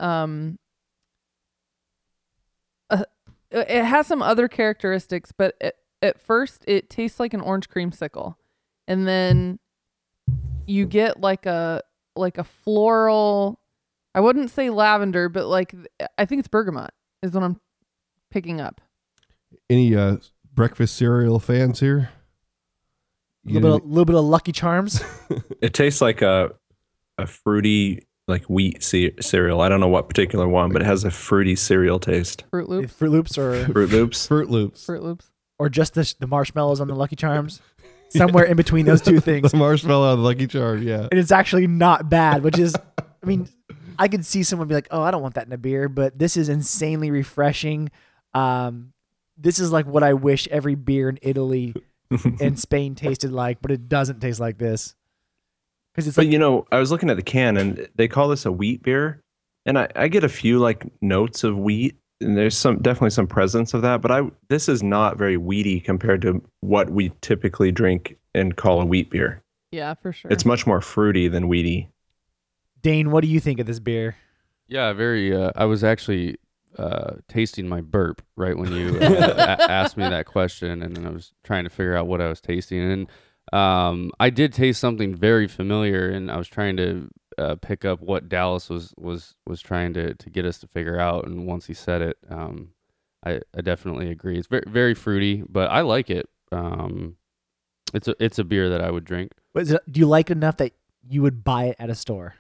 it has some other characteristics, but at first it tastes like an orange creamsicle, and then you get like a floral. I wouldn't say lavender, but like I think it's bergamot is what I'm picking up. Any breakfast cereal fans here? A little bit of Lucky Charms. It tastes like a fruity like wheat cereal. I don't know what particular one, but it has a fruity cereal taste. Fruit Loops. Fruit Loops or Fruit Loops. Fruit Loops. Fruit Loops. or just the marshmallows on the Lucky Charms. Somewhere in between those two things. The marshmallow and the Lucky Charm, yeah. And it's actually not bad, which is, I mean, I could see someone be like, oh, I don't want that in a beer, but this is insanely refreshing. This is like what I wish every beer in Italy and Spain tasted like, but it doesn't taste like this. Because it's But like, you know, I was looking at the can and they call this a wheat beer. And I get a few like notes of wheat, and there's definitely some presence of that, but this is not very wheaty compared to what we typically drink and call a wheat beer. Yeah, for sure. It's much more fruity than wheaty. Dane, what do you think of this beer? Yeah, very. I was actually tasting my burp right when you asked me that question, and then I was trying to figure out what I was tasting, and I did taste something very familiar, and I was trying to pick up what Dallas was trying to get us to figure out, and once he said it, I definitely agree. It's very very fruity, but I like it. It's a beer that I would drink. Do you like it enough that you would buy it at a store?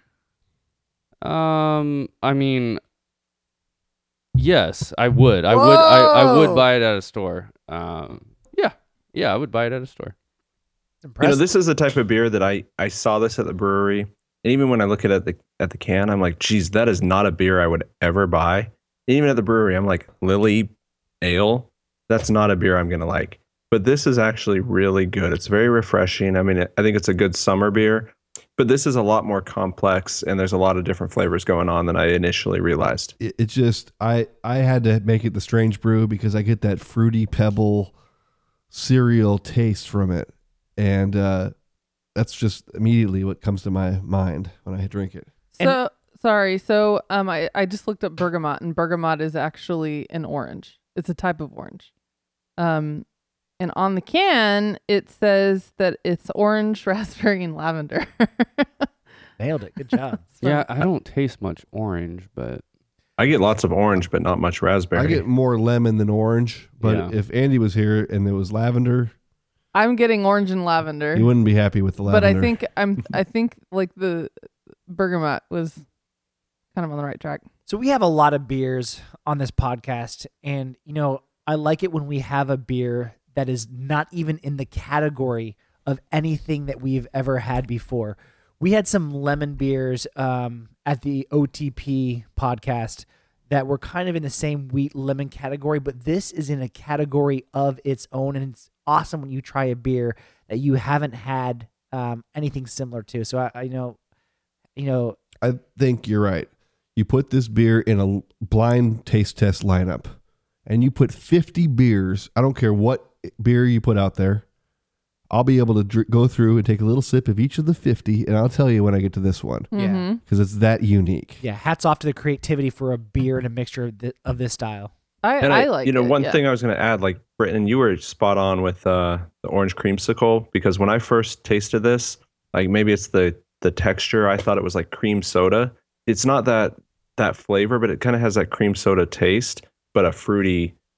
I mean, yes, I would. I would buy it at a store. Yeah, I would buy it at a store. It's You know, impressive. this is the type of beer that I saw this at the brewery, and even when I look at the can, I'm like, geez, that is not a beer I would ever buy. And even at the brewery, I'm like, Lily Ale, that's not a beer I'm gonna like. But this is actually really good. It's very refreshing. I mean, I think it's a good summer beer, but this is a lot more complex, and there's a lot of different flavors going on than I initially realized. It just, I had to make it the Strange Brew because I get that fruity pebble cereal taste from it. And that's just immediately what comes to my mind when I drink it. So sorry. So I just looked up bergamot, and bergamot is actually an orange. It's a type of orange. And on the can it says that it's orange, raspberry, and lavender. Nailed it. Good job. Yeah, I don't taste much orange, but I get lots of orange, but not much raspberry. I get more lemon than orange, but Yeah. if Andy was here and there was lavender, I'm getting orange and lavender. he wouldn't be happy with the But lavender. I think like the bergamot was kind of on the right track. So we have a lot of beers on this podcast, and you know, I like it when we have a beer that is not even in the category of anything that we've ever had before. We had some lemon beers at the OTP podcast that were kind of in the same wheat lemon category, but this is in a category of its own, and it's awesome when you try a beer that you haven't had anything similar to. So I think you're right. You put this beer in a blind taste test lineup, and you put 50 beers. I don't care what beer you put out there. I'll be able to go through and take a little sip of each of the 50, and I'll tell you when I get to this one Yeah. Mhm. because it's that unique. yeah, hats off to the creativity for a beer and a mixture of this style. I like you know, it, one yeah. thing I was going to add, like Britton, you were spot on with the orange creamsicle, because when I first tasted this, like maybe it's the texture. I thought it was like cream soda. It's not that flavor, but it kind of has that cream soda taste, but a fruity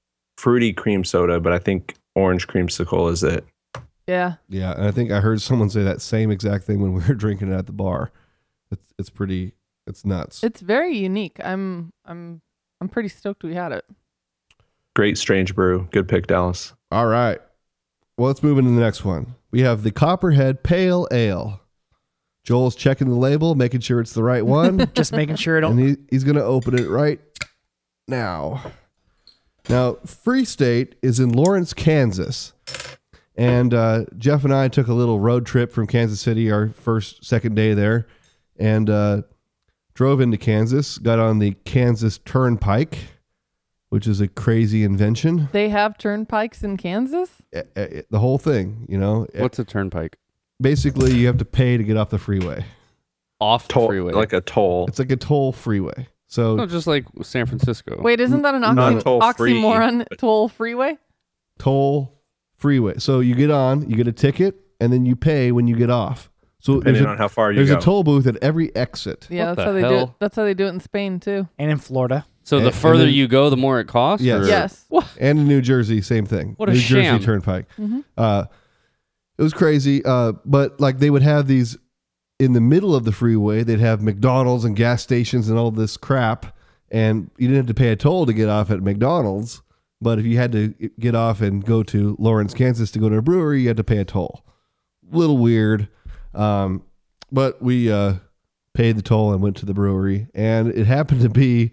fruity cream soda, but I think orange creamsicle is it. Yeah. Yeah, and I think I heard someone say that same exact thing when we were drinking it at the bar. It's nuts. It's very unique. I'm pretty stoked we had it. Great strange brew. Good pick, Dallas. All right. Well, let's move into the next one. We have the Copperhead Pale Ale. Joel's checking the label, making sure it's the right one. Just making sure it don't. And he's going to open it right now. Now, Free State is in Lawrence, Kansas. And Jeff and I took a little road trip from Kansas City, our second day there, and drove into Kansas, got on the Kansas Turnpike, which is a crazy invention. They have turnpikes in Kansas? The whole thing, you know. What's a turnpike? Basically, you have to pay to get off the freeway. Off the Toll, freeway. like a toll. It's like a toll freeway. So No, just like San Francisco. Wait, isn't that an Not toll-free, oxymoron? but- Toll freeway? toll freeway. So you get on, you get a ticket, and then you pay when you get off. So Depending on how far you there's go. a toll booth at every exit. Yeah, What that's how the they do it. hell? That's how they do it in Spain too. And in Florida. So the And further then- you go, the more it costs? Yes. or- Yes. And in New Jersey, same thing. What a New sham. Jersey Turnpike. Mhm. It was crazy. But like they would have these in the middle of the freeway. They'd have McDonald's and gas stations and all this crap, and you didn't have to pay a toll to get off at McDonald's. But if you had to get off and go to Lawrence, Kansas to go to a brewery, you had to pay a toll. Little weird. But we paid the toll and went to the brewery, and it happened to be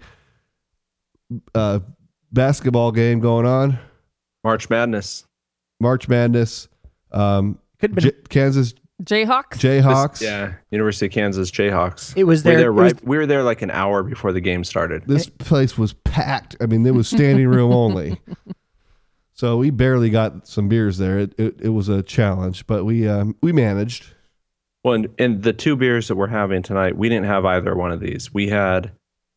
a basketball game going on. March Madness. March Madness. Could have been. Kansas Jayhawks? Jayhawks. Yeah, University of Kansas Jayhawks. It was We were there. there it was- right. We were there like an hour before the game started. This place was packed. I mean, there was standing room only. So we barely got some beers there. It was a challenge, but we managed. Well, and the two beers that we're having tonight, we didn't have either one of these. We had,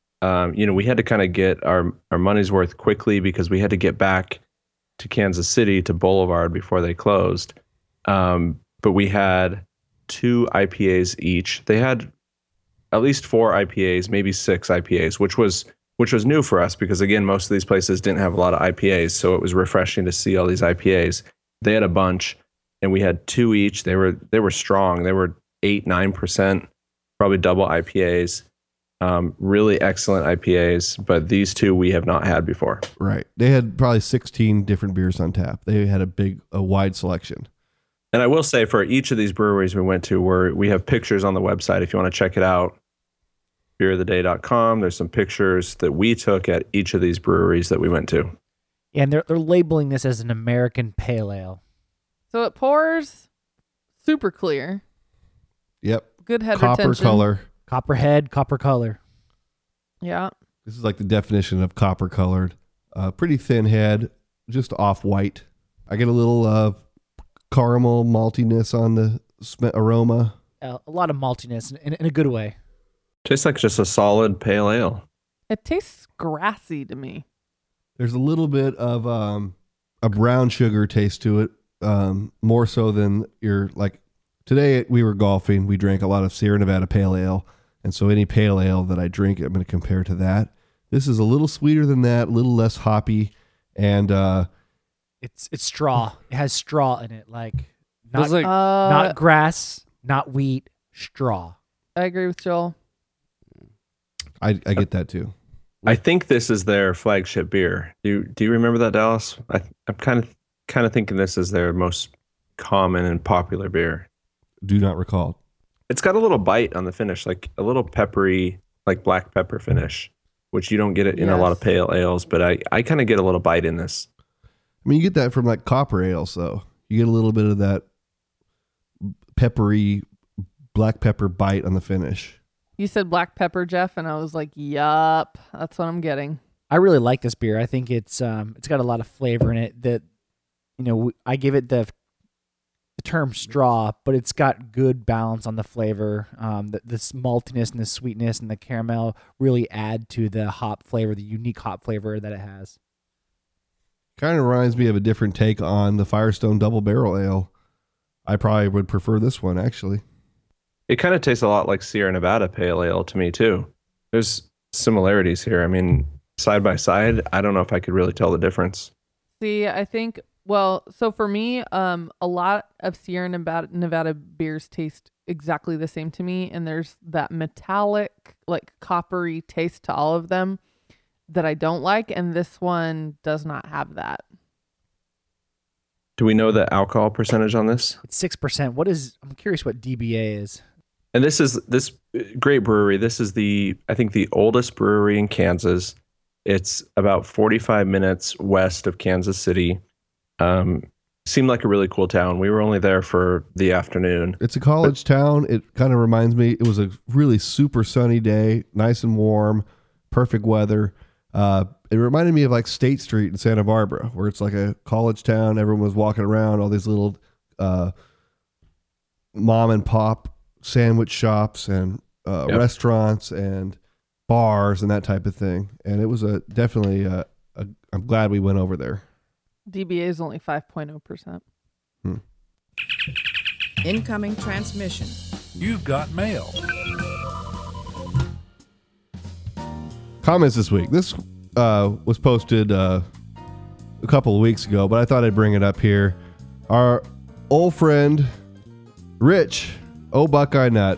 we had to kind of get our money's worth quickly because we had to get back to Kansas City to Boulevard before they closed. But we had 2 IPAs each. They had at least 4 IPAs, maybe 6 IPAs, which was new for us because again, most of these places didn't have a lot of IPAs, so it was refreshing to see all these IPAs. They had a bunch, and we had 2 each. They were strong. They were 8-9%, probably double IPAs. Really excellent IPAs, but these 2 we have not had before. Right. They had probably 16 different beers on tap. They had a wide selection. And I will say for each of these breweries we went to, we have pictures on the website if you want to check it out. beeroftheday.com. There's some pictures that we took at each of these breweries that we went to. and they're labeling this as an American pale ale. So it pours super clear. Yep. Good head Copper retention. color. Copperhead, copper color. Yeah. This is like the definition of copper colored. Pretty thin head, just off white. I get a little caramel maltiness on the aroma. A lot of maltiness in a good way. Tastes like just a solid pale ale. It tastes grassy to me. There's a little bit of a brown sugar taste to it, more so than your like. Today we were golfing. We drank a lot of Sierra Nevada Pale Ale, and so any pale ale that I drink, I'm going to compare to that. This is a little sweeter than that, a little less hoppy, and It's straw. It has straw in it, like Feels not like not grass, not wheat, straw. I agree with Joel. I get that too. I think this is their flagship beer. Do you remember that, Dallas? I'm kind of thinking this is their most common and popular beer. Do not recall. It's got a little bite on the finish, like a little peppery, like black pepper finish, which you don't get it in a lot of Yes. pale ales, but I kind of get a little bite in this. I mean, you get that from like copper ales, though. You get a little bit of that peppery, black pepper bite on the finish. You said black pepper, Jeff, and I was like, yup, that's what I'm getting. I really like this beer. I think it's got a lot of flavor in it. That I give it the term straw, but it's got good balance on the flavor. This maltiness and the sweetness and the caramel really add to the hop flavor, the unique hop flavor that it has. Kind of reminds me of a different take on the Firestone Double Barrel Ale. I probably would prefer this one, actually. It kind of tastes a lot like Sierra Nevada Pale Ale to me, too. There's similarities here. I mean, side by side, I don't know if I could really tell the difference. See, I think, well, so for me, a lot of Sierra Nevada beers taste exactly the same to me. And there's that metallic, like coppery taste to all of them that I don't like. And this one does not have that. Do we know the alcohol percentage on this? It's 6%. I'm curious what DBA is. And this great brewery. This is I think the oldest brewery in Kansas. It's about 45 minutes west of Kansas City. Seemed like a really cool town. We were only there for the afternoon. It's a college town. It kind of reminds me, it was a really super sunny day, nice and warm, perfect weather. It reminded me of like State Street in Santa Barbara, where it's like a college town. Everyone was walking around, all these little mom and pop sandwich shops and restaurants and bars and that type of thing. And it was definitely I'm glad we went over there. DBA is only 5.0%. Incoming transmission. You've got mail. Comments this week. This was posted a couple of weeks ago, but I thought I'd bring it up here. Our old friend Rich, Buckeye Nut.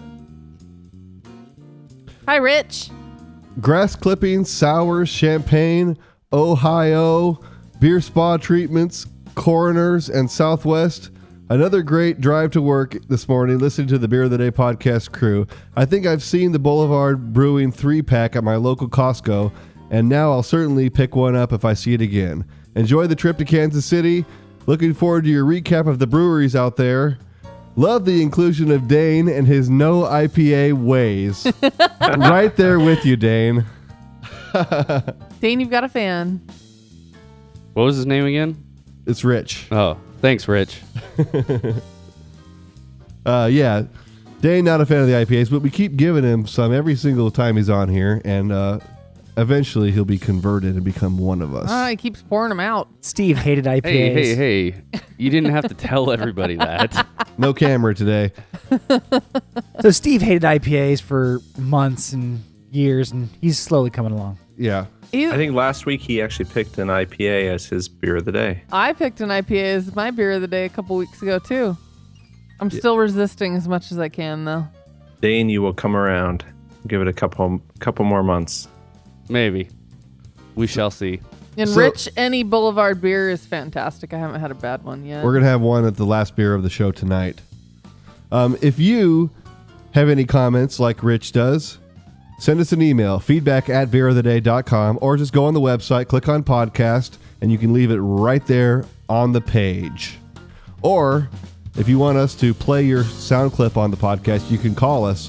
Hi, Rich. Grass clippings, sours, champagne, Ohio, beer spa treatments, coroners, and Southwest. Another great drive to work this morning, listening to the Beer of the Day podcast crew. I think I've seen the Boulevard Brewing 3-pack at my local Costco, and now I'll certainly pick one up if I see it again. Enjoy the trip to Kansas City. Looking forward to your recap of the breweries out there. Love the inclusion of Dane and his no IPA ways. Right there with you, Dane. Dane, you've got a fan. What was his name again? It's Rich. Oh, thanks, Rich. Yeah, Dane not a fan of the IPAs, but we keep giving him some every single time he's on here, and eventually he'll be converted and become one of us. He keeps pouring them out. Steve hated IPAs. Hey. You didn't have to tell everybody that. No camera today. So Steve hated IPAs for months and years, and he's slowly coming along. Yeah. I think last week he actually picked an IPA as his beer of the day. I picked an IPA as my beer of the day a couple weeks ago, too. I'm still resisting as much as I can, though. Dane, you will come around. Give it a couple more months. Maybe. We shall see. And So- Rich, any Boulevard beer is fantastic. I haven't had a bad one yet. We're going to have one at the last beer of the show tonight. If you have any comments like Rich does, send us an email, feedback@beeroftheday.com, or just go on the website, click on podcast, and you can leave it right there on the page. Or if you want us to play your sound clip on the podcast, you can call us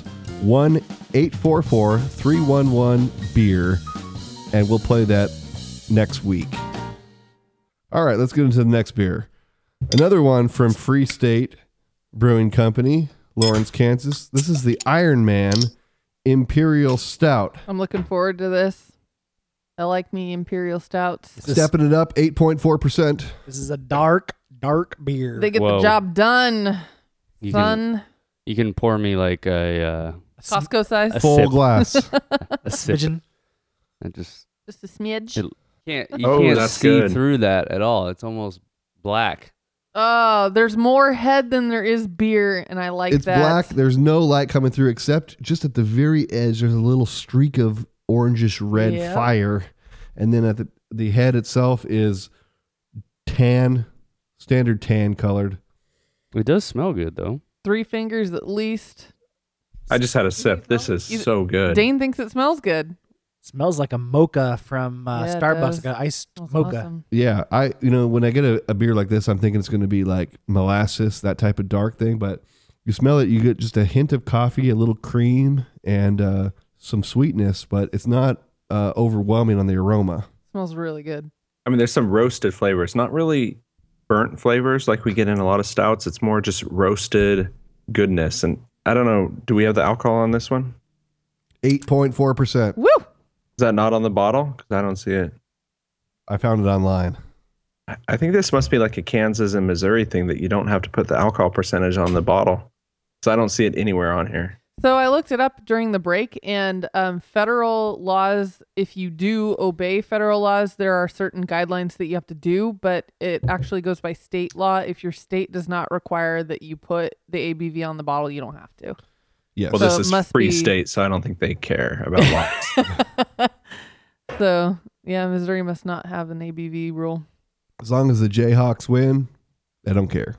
1-844-311-BEER, and we'll play that next week. All right, let's get into the next beer. Another one from Free State Brewing Company, Lawrence, Kansas. This is the Iron Man Imperial Stout. I'm looking forward to this. I like me Imperial Stouts. Stepping it up, 8.4%. This is a dark beer. They get Whoa. the job done, You son. You can pour me like a Costco size. Full sip. glass. sip. Smidgen. I just Just a smidge. you can't that's see good. through that at all. It's almost black. Oh, there's more head than there is beer, and I like It's that. black. There's no light coming through except just at the very edge. There's a little streak of orangish red Yep. fire. And then at the head itself is tan, standard tan colored. It does smell good though. 3 fingers at least. I just had a sip. This is so good. Dane thinks it smells good. Smells like a mocha from Yeah, it Starbucks, does. like an iced Smells mocha. awesome. Yeah, when I get a beer like this, I'm thinking it's going to be like molasses, that type of dark thing. But you smell it, you get just a hint of coffee, a little cream, and some sweetness. But it's not overwhelming on the aroma. Smells really good. I mean, there's some roasted flavors, not really burnt flavors like we get in a lot of stouts. It's more just roasted goodness. And I don't know, do we have the alcohol on this one? 8.4%. Woo! Is that not on the bottle? Because I don't see it. I found it online. I think this must be like a Kansas and Missouri thing that you don't have to put the alcohol percentage on the bottle. So I don't see it anywhere on here. So I looked it up during the break, and federal laws, if you do obey federal laws, there are certain guidelines that you have to do, but it actually goes by state law. If your state does not require that you put the ABV on the bottle, you don't have to. Yes. Well, So this it is must free be- state, so I don't think they care about laws. So, yeah, Missouri must not have an ABV rule. As long as the Jayhawks win, I don't care.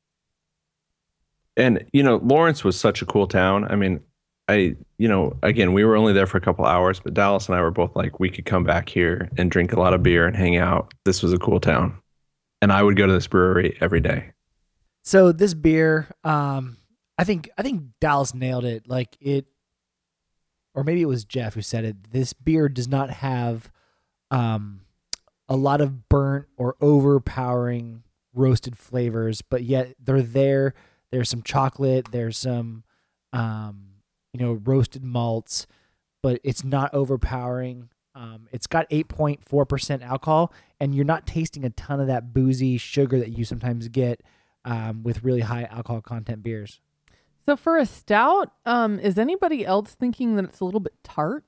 And, Lawrence was such a cool town. I mean, again, we were only there for a couple hours, but Dallas and I were both like, we could come back here and drink a lot of beer and hang out. This was a cool town. And I would go to this brewery every day. So this beer, I think Dallas nailed it. Like it, or maybe it was Jeff who said it. This beer does not have a lot of burnt or overpowering roasted flavors, but yet they're there. There's some chocolate. There's some, roasted malts, but it's not overpowering. It's got 8.4% alcohol, and you're not tasting a ton of that boozy sugar that you sometimes get with really high alcohol content beers. So for a stout, is anybody else thinking that it's a little bit tart?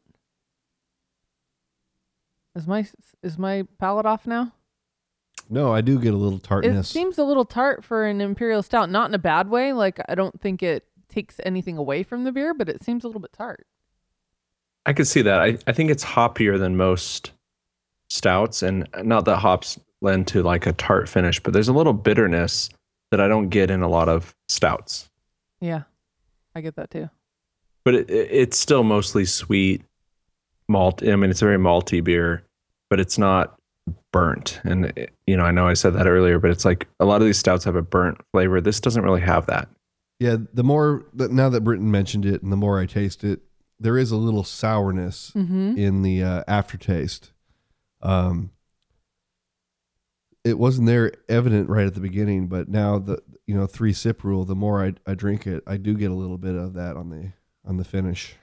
Is my palate off now? No, I do get a little It tartness. seems a little tart for an imperial stout, not in a bad way. Like, I don't think it takes anything away from the beer, but it seems a little bit tart. I could see that. I think it's hoppier than most stouts, and not that hops lend to like a tart finish, but there's a little bitterness that I don't get in a lot of stouts. Yeah, I get that too. But it's still mostly sweet malt. I mean, it's a very malty beer, but it's not burnt. And, I know I said that earlier, but it's like a lot of these stouts have a burnt flavor. This doesn't really have that. Yeah, now that Britton mentioned it and the more I taste it, there is a little sourness in the aftertaste. It wasn't there evident right at the beginning, but now the 3-sip rule, the more I drink it, I do get a little bit of that on the finish.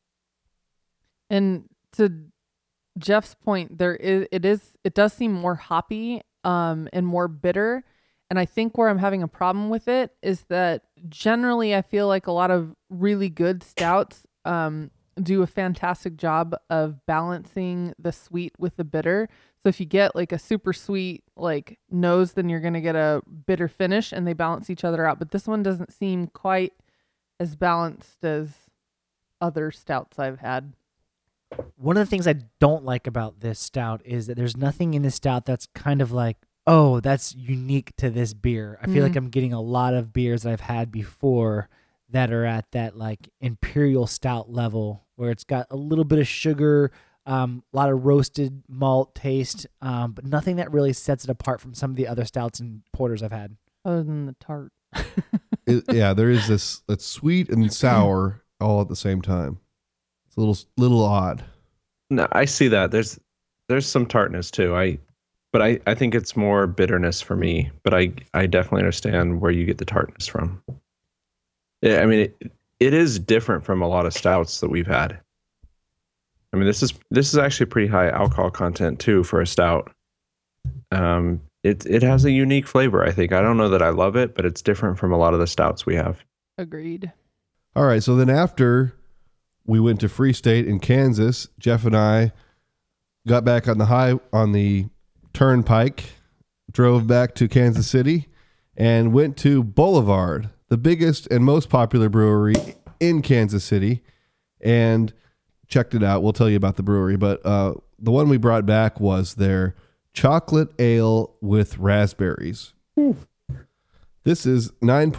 And to Jeff's point, it does seem more hoppy and more bitter. And I think where I'm having a problem with it is that generally I feel like a lot of really good stouts do a fantastic job of balancing the sweet with the bitter. So if you get like a super sweet like nose, then you're going to get a bitter finish, and they balance each other out. But this one doesn't seem quite as balanced as other stouts I've had. One of the things I don't like about this stout is that there's nothing in this stout that's kind of like, oh, that's unique to this beer. I feel like I'm getting a lot of beers that I've had before that are at that like imperial stout level where it's got a little bit of sugar, a lot of roasted malt taste, but nothing that really sets it apart from some of the other stouts and porters I've had. Other than the tart. There is this that's sweet and sour all at the same time. It's a little odd. No, I see that. There's some tartness too. But I think it's more bitterness for me. But I definitely understand where you get the tartness from. Yeah, I mean it is different from a lot of stouts that we've had. I mean this is actually pretty high alcohol content too for a stout. It has a unique flavor, I think. I don't know that I love it, but it's different from a lot of the stouts we have. Agreed. All right, so then after we went to Free State in Kansas, Jeff and I got back on the turnpike, drove back to Kansas City, and went to Boulevard, the biggest and most popular brewery in Kansas City, and checked it out. We'll tell you about the brewery, but the one we brought back was their chocolate ale with raspberries. This is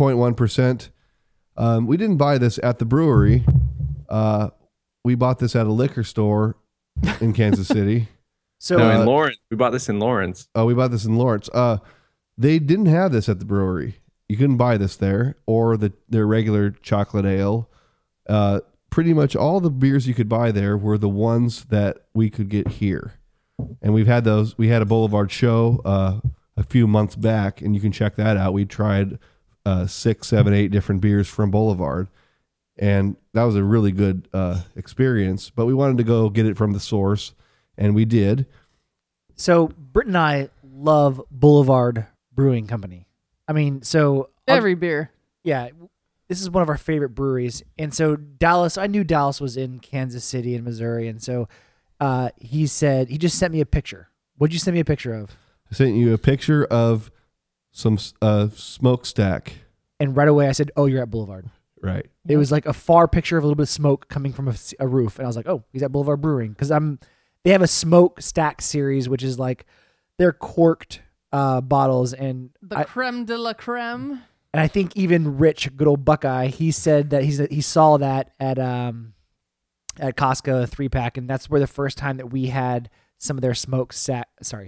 9.1%. We didn't buy this at the brewery. We bought this at a liquor store in Kansas City. So No, in Lawrence. We bought this in Lawrence. Oh, we bought this in Lawrence. They didn't have this at the brewery. You couldn't buy this there, or their regular chocolate ale. Pretty much all the beers you could buy there were the ones that we could get here. And we've had those. We had a Boulevard show a few months back, and you can check that out. We tried 6, 7, 8 different beers from Boulevard, and that was a really good experience. But we wanted to go get it from the source, and we did. So Britt and I love Boulevard Brewing Company. I mean, so Every beer. yeah, this is one of our favorite breweries. And so Dallas, I knew Dallas was in Kansas City and Missouri. And so he just sent me a picture. What'd you send me a picture of? I sent you a picture of some smokestack. And right away I said, oh, you're at Boulevard. Right. It was like a far picture of a little bit of smoke coming from a roof. And I was like, oh, he's at Boulevard Brewing. Because they have a smokestack series, which is like they're corked bottles. And The creme de la creme. And I think even Rich, good old Buckeye, he said that he saw that at Costco, a 3-pack, and that's where the first time that we had some of their smokestack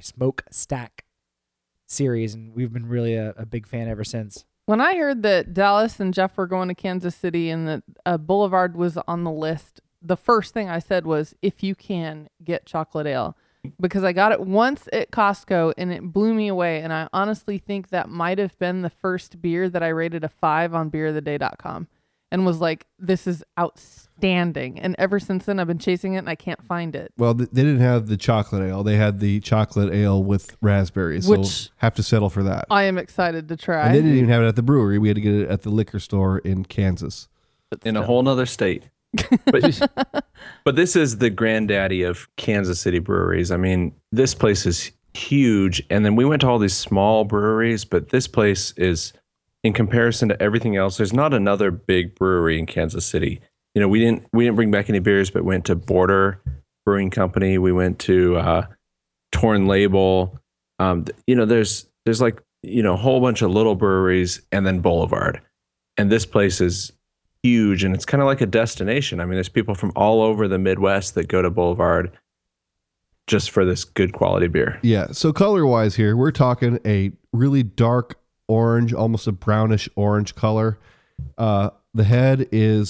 series, and we've been really a big fan ever since. When I heard that Dallas and Jeff were going to Kansas City and that Boulevard was on the list, the first thing I said was, if you can, get chocolate ale. Because I got it once at Costco and it blew me away. And I honestly think that might have been the first beer that I rated a 5 on beeroftheday.com and was like, this is outstanding. And ever since then, I've been chasing it and I can't find it. Well, they didn't have the chocolate ale. They had the chocolate ale with raspberries. Which so have to settle for that. I am excited to try. And they didn't even have it at the brewery. We had to get it at the liquor store in Kansas. In a whole nother state. But this is the granddaddy of Kansas City breweries. I mean, this place is huge. And then we went to all these small breweries, but this place is, in comparison to everything else, there's not another big brewery in Kansas City. You know, we didn't bring back any beers, but went to Border Brewing Company. We went to Torn Label. You know, there's like, you know, a whole bunch of little breweries and then Boulevard. And this place is huge, and it's kind of like a destination. I mean, there's people from all over the Midwest that go to Boulevard just for this good quality beer. Yeah. So color wise here, we're talking a really dark orange, almost a brownish orange color. The head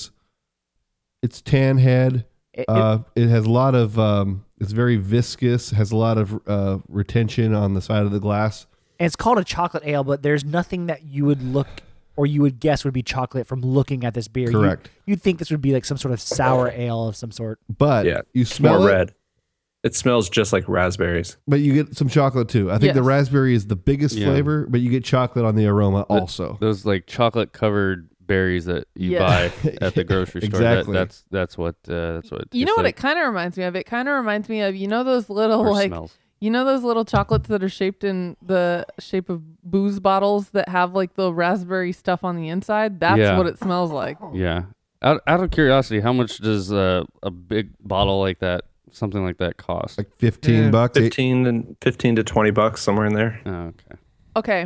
it's tan head. It has a lot of, it's very viscous, has a lot of retention on the side of the glass. And it's called a chocolate ale, but there's nothing that you would look or you would guess would be chocolate from looking at this beer. Correct. You'd think this would be like some sort of sour ale of some sort. But yeah, you it's smell more it, red. It smells just like raspberries. but you get some chocolate too. I think the Yes. raspberry is the biggest Yeah. flavor, but you get chocolate on the aroma also. Those like chocolate covered berries that you Yeah. buy at the grocery store. Exactly. That's what it You know tastes what like, it kind of reminds me of? It kind of reminds me of, you know, those little or like, smells. you know, those little chocolates that are shaped in the shape of booze bottles that have like the raspberry stuff on the inside? That's Yeah. what it smells like. Yeah. Out of curiosity, how much does a big bottle like that, something like that, cost? Like $15. 15 to $20, somewhere in there. Oh, okay. Okay.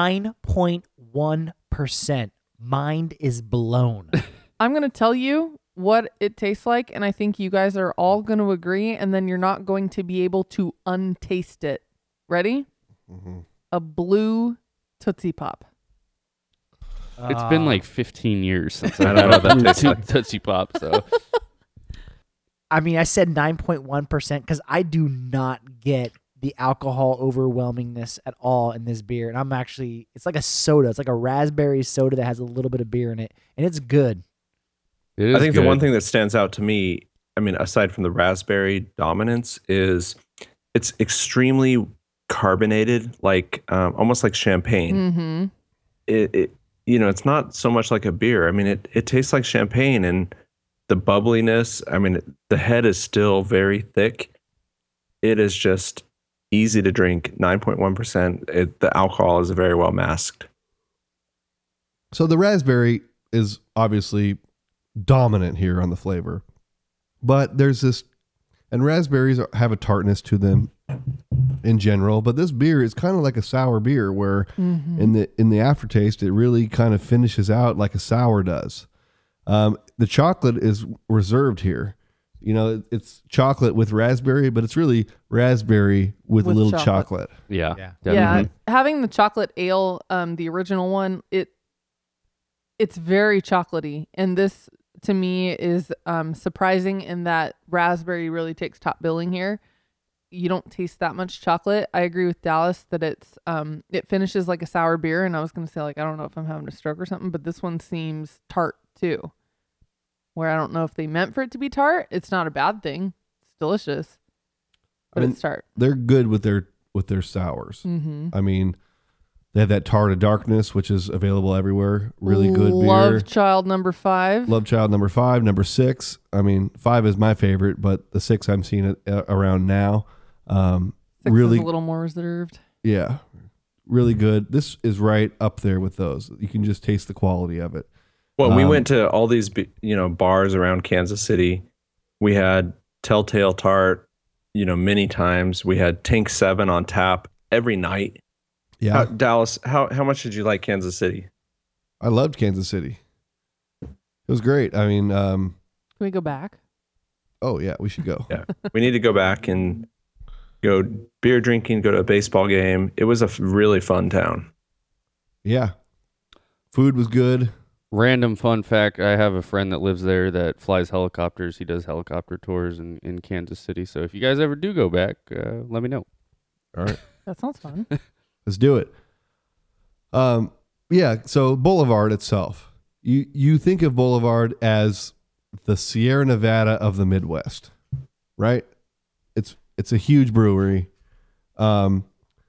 9.1%. Mind is blown. I'm going to tell you what it tastes like, and I think you guys are all going to agree, and then you're not going to be able to untaste it. Ready? A blue Tootsie Pop. It's been like 15 years since I I've don't know had what that a tastes like. Tootsie Pop. So I mean, I said 9.1% because I do not get the alcohol overwhelmingness at all in this beer. And it's like a soda. It's like a raspberry soda that has a little bit of beer in it. And it's good. it is I think good. the one thing that stands out to me, I mean, aside from the raspberry dominance, is it's extremely carbonated, like almost like champagne. Mm-hmm. It you know, it's not so much like a beer. I mean, it tastes like champagne, and the bubbliness. I mean, the head is still very thick. It is just easy to drink. 9.1%. The alcohol is very well masked. So the raspberry is obviously dominant here on the flavor, but there's this, and raspberries have a tartness to them in general, but this beer is kind of like a sour beer where in the aftertaste, it really kind of finishes out like a sour does. The chocolate is reserved here. You know, it's chocolate with raspberry, but it's really raspberry with a With little chocolate. chocolate. Yeah. Yeah. Yeah, definitely. having the chocolate ale, the original one, it's very chocolatey, and this to me is surprising in that raspberry really takes top billing here. You don't taste that much chocolate. I agree with Dallas that it finishes like a sour beer, and I was gonna say, like, I don't know if I'm having a stroke or something, but this one seems tart too. Where I don't know if they meant for it to be tart. It's not a bad thing. It's delicious, but I mean, it's tart. They're good with their sours. Mm-hmm. I mean, They have that Tart of Darkness, which is available everywhere. Really good beer. Love Child number 5. Love Child number 5. Number 6. I mean, 5 is my favorite, but the 6 I'm seeing it around now. 6 really, is a little more reserved. yeah, really good. This is right up there with those. You can just taste the quality of it. Well, we went to all these, bars around Kansas City. We had Telltale Tart, many times. We had Tank 7 on tap every night. Yeah, Dallas, how much did you like Kansas City? I loved Kansas City. It was great. I mean, Can we go back? oh yeah, we should go. Yeah, we need to go back and go beer drinking, go to a baseball game. It was a really fun town. Yeah, food was good. Random fun fact, I have a friend that lives there that flies helicopters. He does helicopter tours in Kansas City. So if you guys ever do go back, let me know. All right. That sounds fun. Let's do it. Yeah. So Boulevard itself, you think of Boulevard as the Sierra Nevada of the Midwest, right? It's a huge brewery. I'd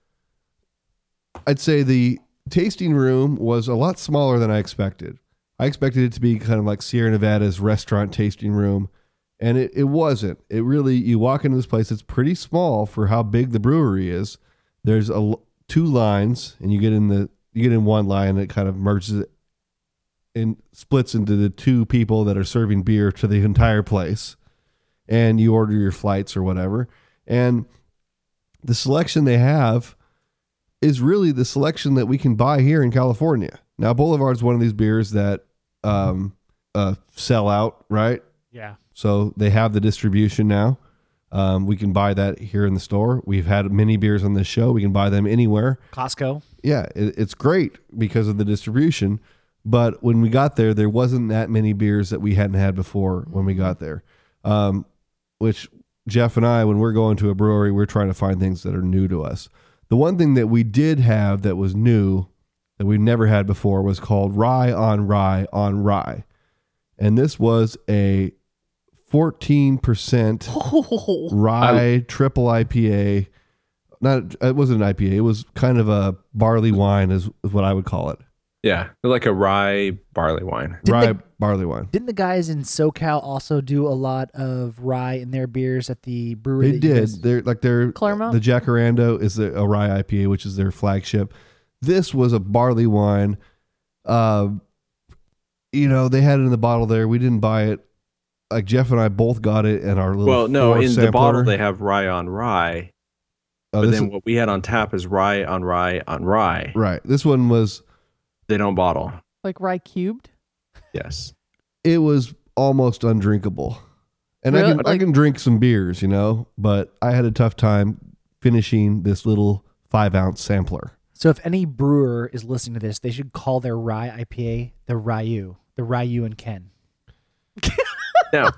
say the tasting room was a lot smaller than I expected. I expected it to be kind of like Sierra Nevada's restaurant tasting room, and it wasn't. It really, you walk into this place, it's pretty small for how big the brewery is. There's 2 lines, and you get in one line, and it kind of merges it and splits into the 2 people that are serving beer to the entire place, and you order your flights or whatever. And the selection they have is really the selection that we can buy here in California. Now, Boulevard's one of these beers that sell out, right? Yeah. So they have the distribution now. We can buy that here in the store. We've had many beers on this show. We can buy them anywhere. Costco. Yeah, it's great because of the distribution. But when we got there, there wasn't that many beers that we hadn't had before when we got there. Which Jeff and I, when we're going to a brewery, we're trying to find things that are new to us. The one thing that we did have that was new that we've never had before was called Rye on Rye on Rye. And this was a 14% rye triple IPA. It wasn't an IPA. It was kind of a barley wine is what I would call it. Yeah, like a rye barley wine. Barley wine. Didn't the guys in SoCal also do a lot of rye in their beers at the brewery? They did. They're Claremont? The Jacaranda is a rye IPA, which is their flagship. This was a barley wine. They had it in the bottle there. We didn't buy it. Like Jeff and I both got it in our little. Well, no, in sampler. the bottle they have rye on rye. Oh, but then what we had on tap is rye on rye on rye. Right. This one was. They don't bottle. Like rye cubed? Yes. It was almost undrinkable. And Really? I can drink some beers, but I had a tough time finishing this little 5-ounce sampler. So if any brewer is listening to this, they should call their rye IPA the Ryu and Ken. Now,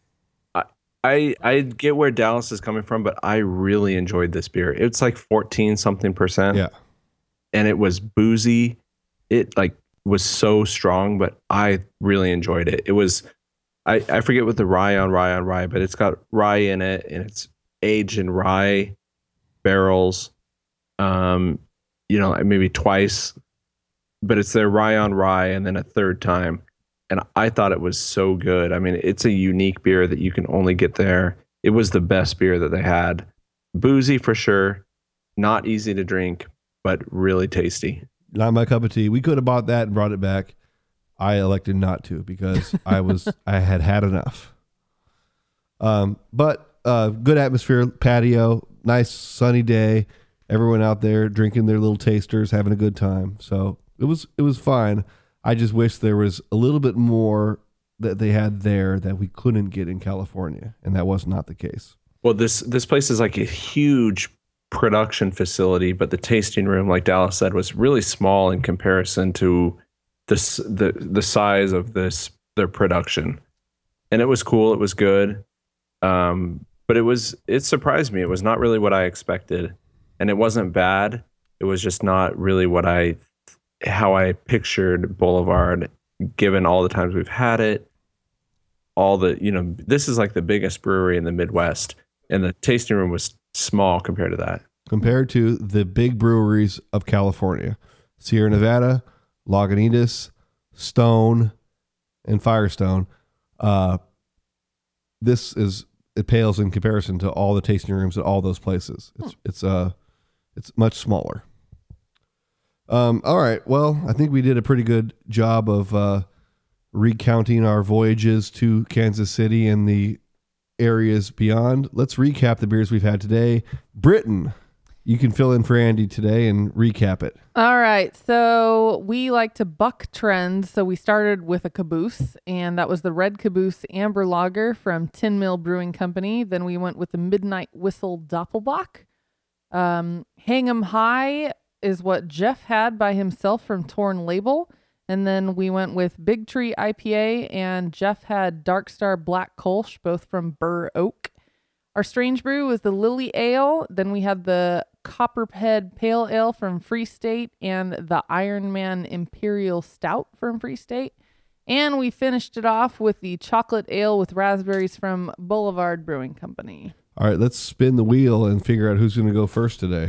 I get where Dallas is coming from, but I really enjoyed this beer. It's like 14-something%. Yeah. And it was boozy. It was so strong, but I really enjoyed it. It was, I forget what the rye on rye, but it's got rye in it, and it's aged in rye barrels, maybe twice, but it's their rye on rye and then a third time. And I thought it was so good. I mean, it's a unique beer that you can only get there. It was the best beer that they had. Boozy for sure, not easy to drink, but really tasty. Not my cup of tea. We could have bought that and brought it back. I elected not to because I had enough. But good atmosphere, patio, nice sunny day. Everyone out there drinking their little tasters, having a good time. So it was fine. I just wish there was a little bit more that they had there that we couldn't get in California, and that was not the case. Well, this place is like a huge production facility, but the tasting room, like Dallas said, was really small in comparison to the size of their production. And it was cool. It was good. But it surprised me. It was not really what I expected, and it wasn't bad. It was just not really how I pictured Boulevard, given all the times we've had it. This is like the biggest brewery in the Midwest, and the tasting room was small compared to that. Compared to the big breweries of California. Sierra Nevada, Lagunitas, Stone, and Firestone. It pales in comparison to all the tasting rooms at all those places. It's much smaller. All right. Well, I think we did a pretty good job of recounting our voyages to Kansas City and the areas beyond. Let's recap the beers we've had today. Britton, you can fill in for Andy today and recap it. All right. So we like to buck trends. So we started with a caboose, and that was the Red Caboose Amber Lager from Tin Mill Brewing Company. Then we went with the Midnight Whistle Doppelbock. Hang 'em High is what Jeff had by himself from Torn Label. And then we went with Big Tree IPA, and Jeff had Dark Star Black Kolsch, both from Burr Oak. Our strange brew was the Lily Ale. Then we had the Copperhead Pale Ale from Free State and the Iron Man Imperial Stout from Free State. And we finished it off with the Chocolate Ale with raspberries from Boulevard Brewing Company. All right, let's spin the wheel and figure out who's going to go first today.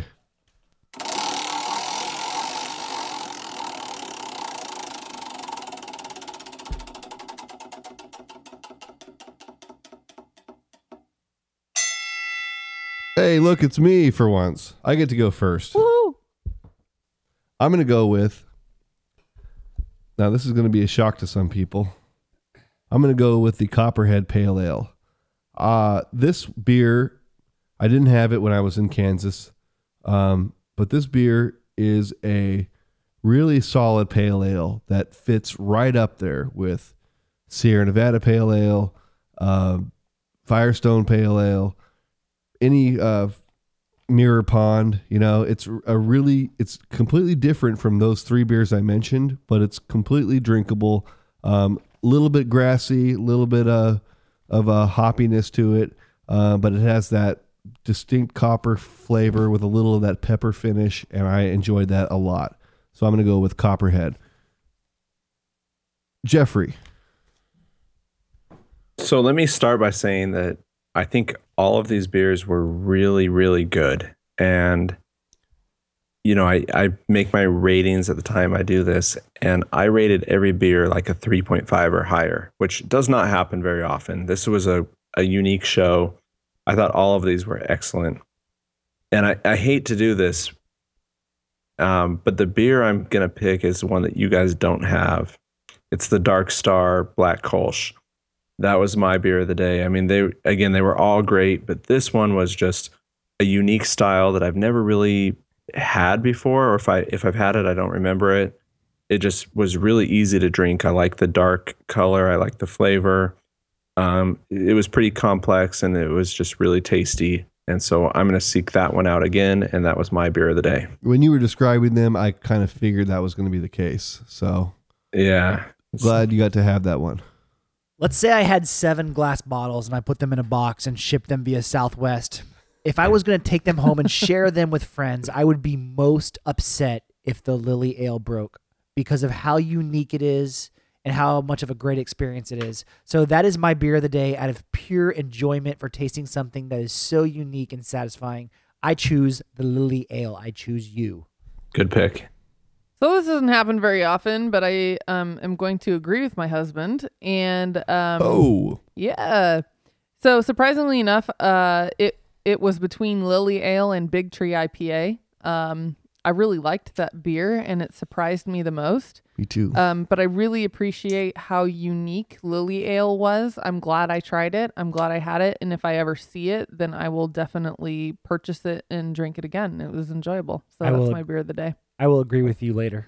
Hey, look, it's me for once. I get to go first. Woo! I'm going to go with, now this is going to be a shock to some people. I'm going to go with the Copperhead Pale Ale. This beer, I didn't have it when I was in Kansas, but this beer is a really solid pale ale that fits right up there with Sierra Nevada Pale Ale, Firestone Pale Ale, any Mirror Pond. It's completely different from those three beers I mentioned, but it's completely drinkable. Little bit grassy, a little bit of a hoppiness to it, but it has that distinct copper flavor with a little of that pepper finish, and I enjoyed that a lot. So I'm going to go with Copperhead. Jeffrey. So let me start by saying that I think all of these beers were really, really good. And, I make my ratings at the time I do this, and I rated every beer like a 3.5 or higher, which does not happen very often. This was a unique show. I thought all of these were excellent. And I hate to do this, but the beer I'm going to pick is one that you guys don't have. It's the Dark Star Black Kolsch. That was my beer of the day. I mean, they were all great, but this one was just a unique style that I've never really had before, or if I've had it, I don't remember it. It just was really easy to drink. I like the dark color. I like the flavor. It was pretty complex, and it was just really tasty. And so I'm going to seek that one out again, and that was my beer of the day. When you were describing them, I kind of figured that was going to be the case. So yeah, glad you got to have that one. Let's say I had 7 glass bottles and I put them in a box and shipped them via Southwest. If I was going to take them home and share them with friends, I would be most upset if the Lily Ale broke because of how unique it is and how much of a great experience it is. So that is my beer of the day. Out of pure enjoyment for tasting something that is so unique and satisfying, I choose the Lily Ale. I choose you. Good pick. So this doesn't happen very often, but I am going to agree with my husband. And yeah. So surprisingly enough, it was between Lily Ale and Big Tree IPA. I really liked that beer, and it surprised me the most. Me too. But I really appreciate how unique Lily Ale was. I'm glad I tried it. I'm glad I had it. And if I ever see it, then I will definitely purchase it and drink it again. It was enjoyable. So that's my beer of the day. I will agree with you later.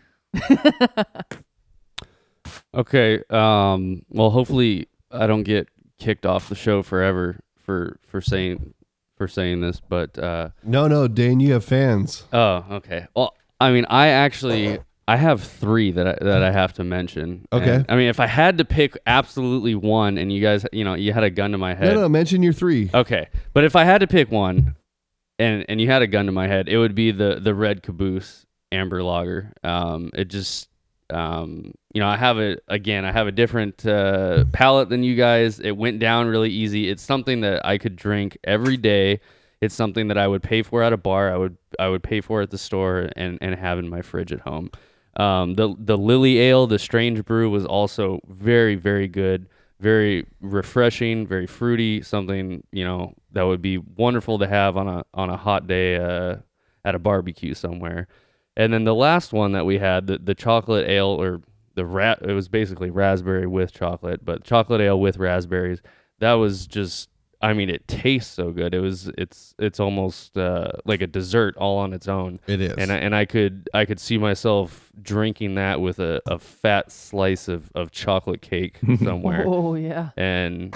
Okay. Well, hopefully I don't get kicked off the show forever for saying this, but no, Dane, you have fans. Oh, okay. Well, I mean, I have 3 that I have to mention. Okay. And, I mean, if I had to pick absolutely one, and you guys, you had a gun to my head. No, mention your 3. Okay, but if I had to pick one, and you had a gun to my head, it would be the Red Caboose Amber Lager. It just, I have a different palate than you guys. It went down really easy. It's something that I could drink every day. it's something that I would pay for at a bar. I would pay for at the store and have in my fridge at home. The Lily Ale, the Strange Brew, was also very, very good, very refreshing, very fruity. Something that would be wonderful to have on a hot day at a barbecue somewhere. And then the last one that we had, the chocolate ale, or it was basically raspberry with chocolate, but chocolate ale with raspberries. That was just, it tastes so good. It's almost like a dessert all on its own. It is. And I could see myself drinking that with a fat slice of chocolate cake somewhere. Oh yeah. And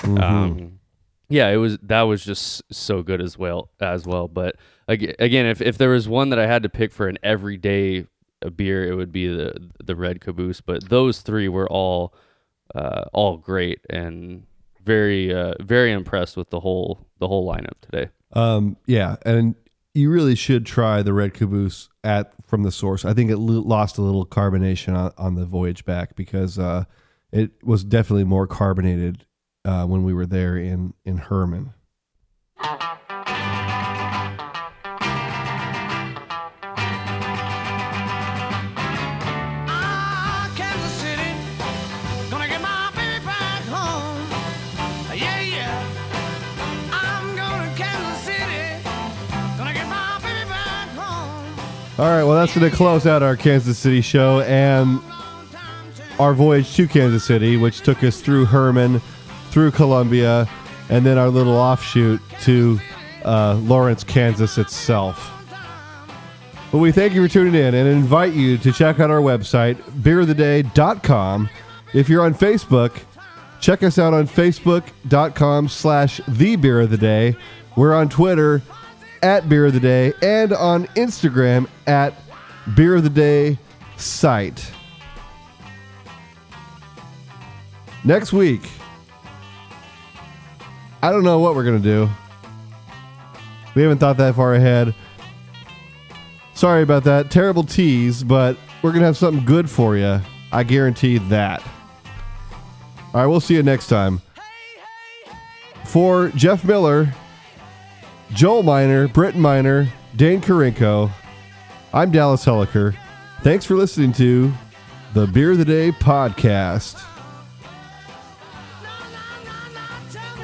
that was just so good as well. But again, if there was one that I had to pick for an everyday beer, it would be the Red Caboose. But those three were all great, and very very impressed with the whole lineup today. Yeah, and you really should try the Red Caboose from the source. I think it lost a little carbonation on the voyage back, because it was definitely more carbonated when we were there in Herman. Kansas City, gonna get my baby back home. Yeah. I'm going to Kansas City, gonna get my baby back home. All right, well, that's going to close out our Kansas City show and our voyage to Kansas City, which took us through Herman, through Columbia, and then our little offshoot to Lawrence, Kansas itself. But we thank you for tuning in and invite you to check out our website, beeroftheday.com. If you're on Facebook, check us out on facebook.com/thebeeroftheday. We're on Twitter @beeroftheday and on Instagram @beerofthedaysite. Next week, I don't know what we're going to do. We haven't thought that far ahead. Sorry about that. Terrible tease, but we're going to have something good for you. I guarantee that. All right, we'll see you next time. For Jeff Miller, Joel Miner, Britton Miner, Dane Karinko, I'm Dallas Helliker. Thanks for listening to the Beer of the Day podcast. Tell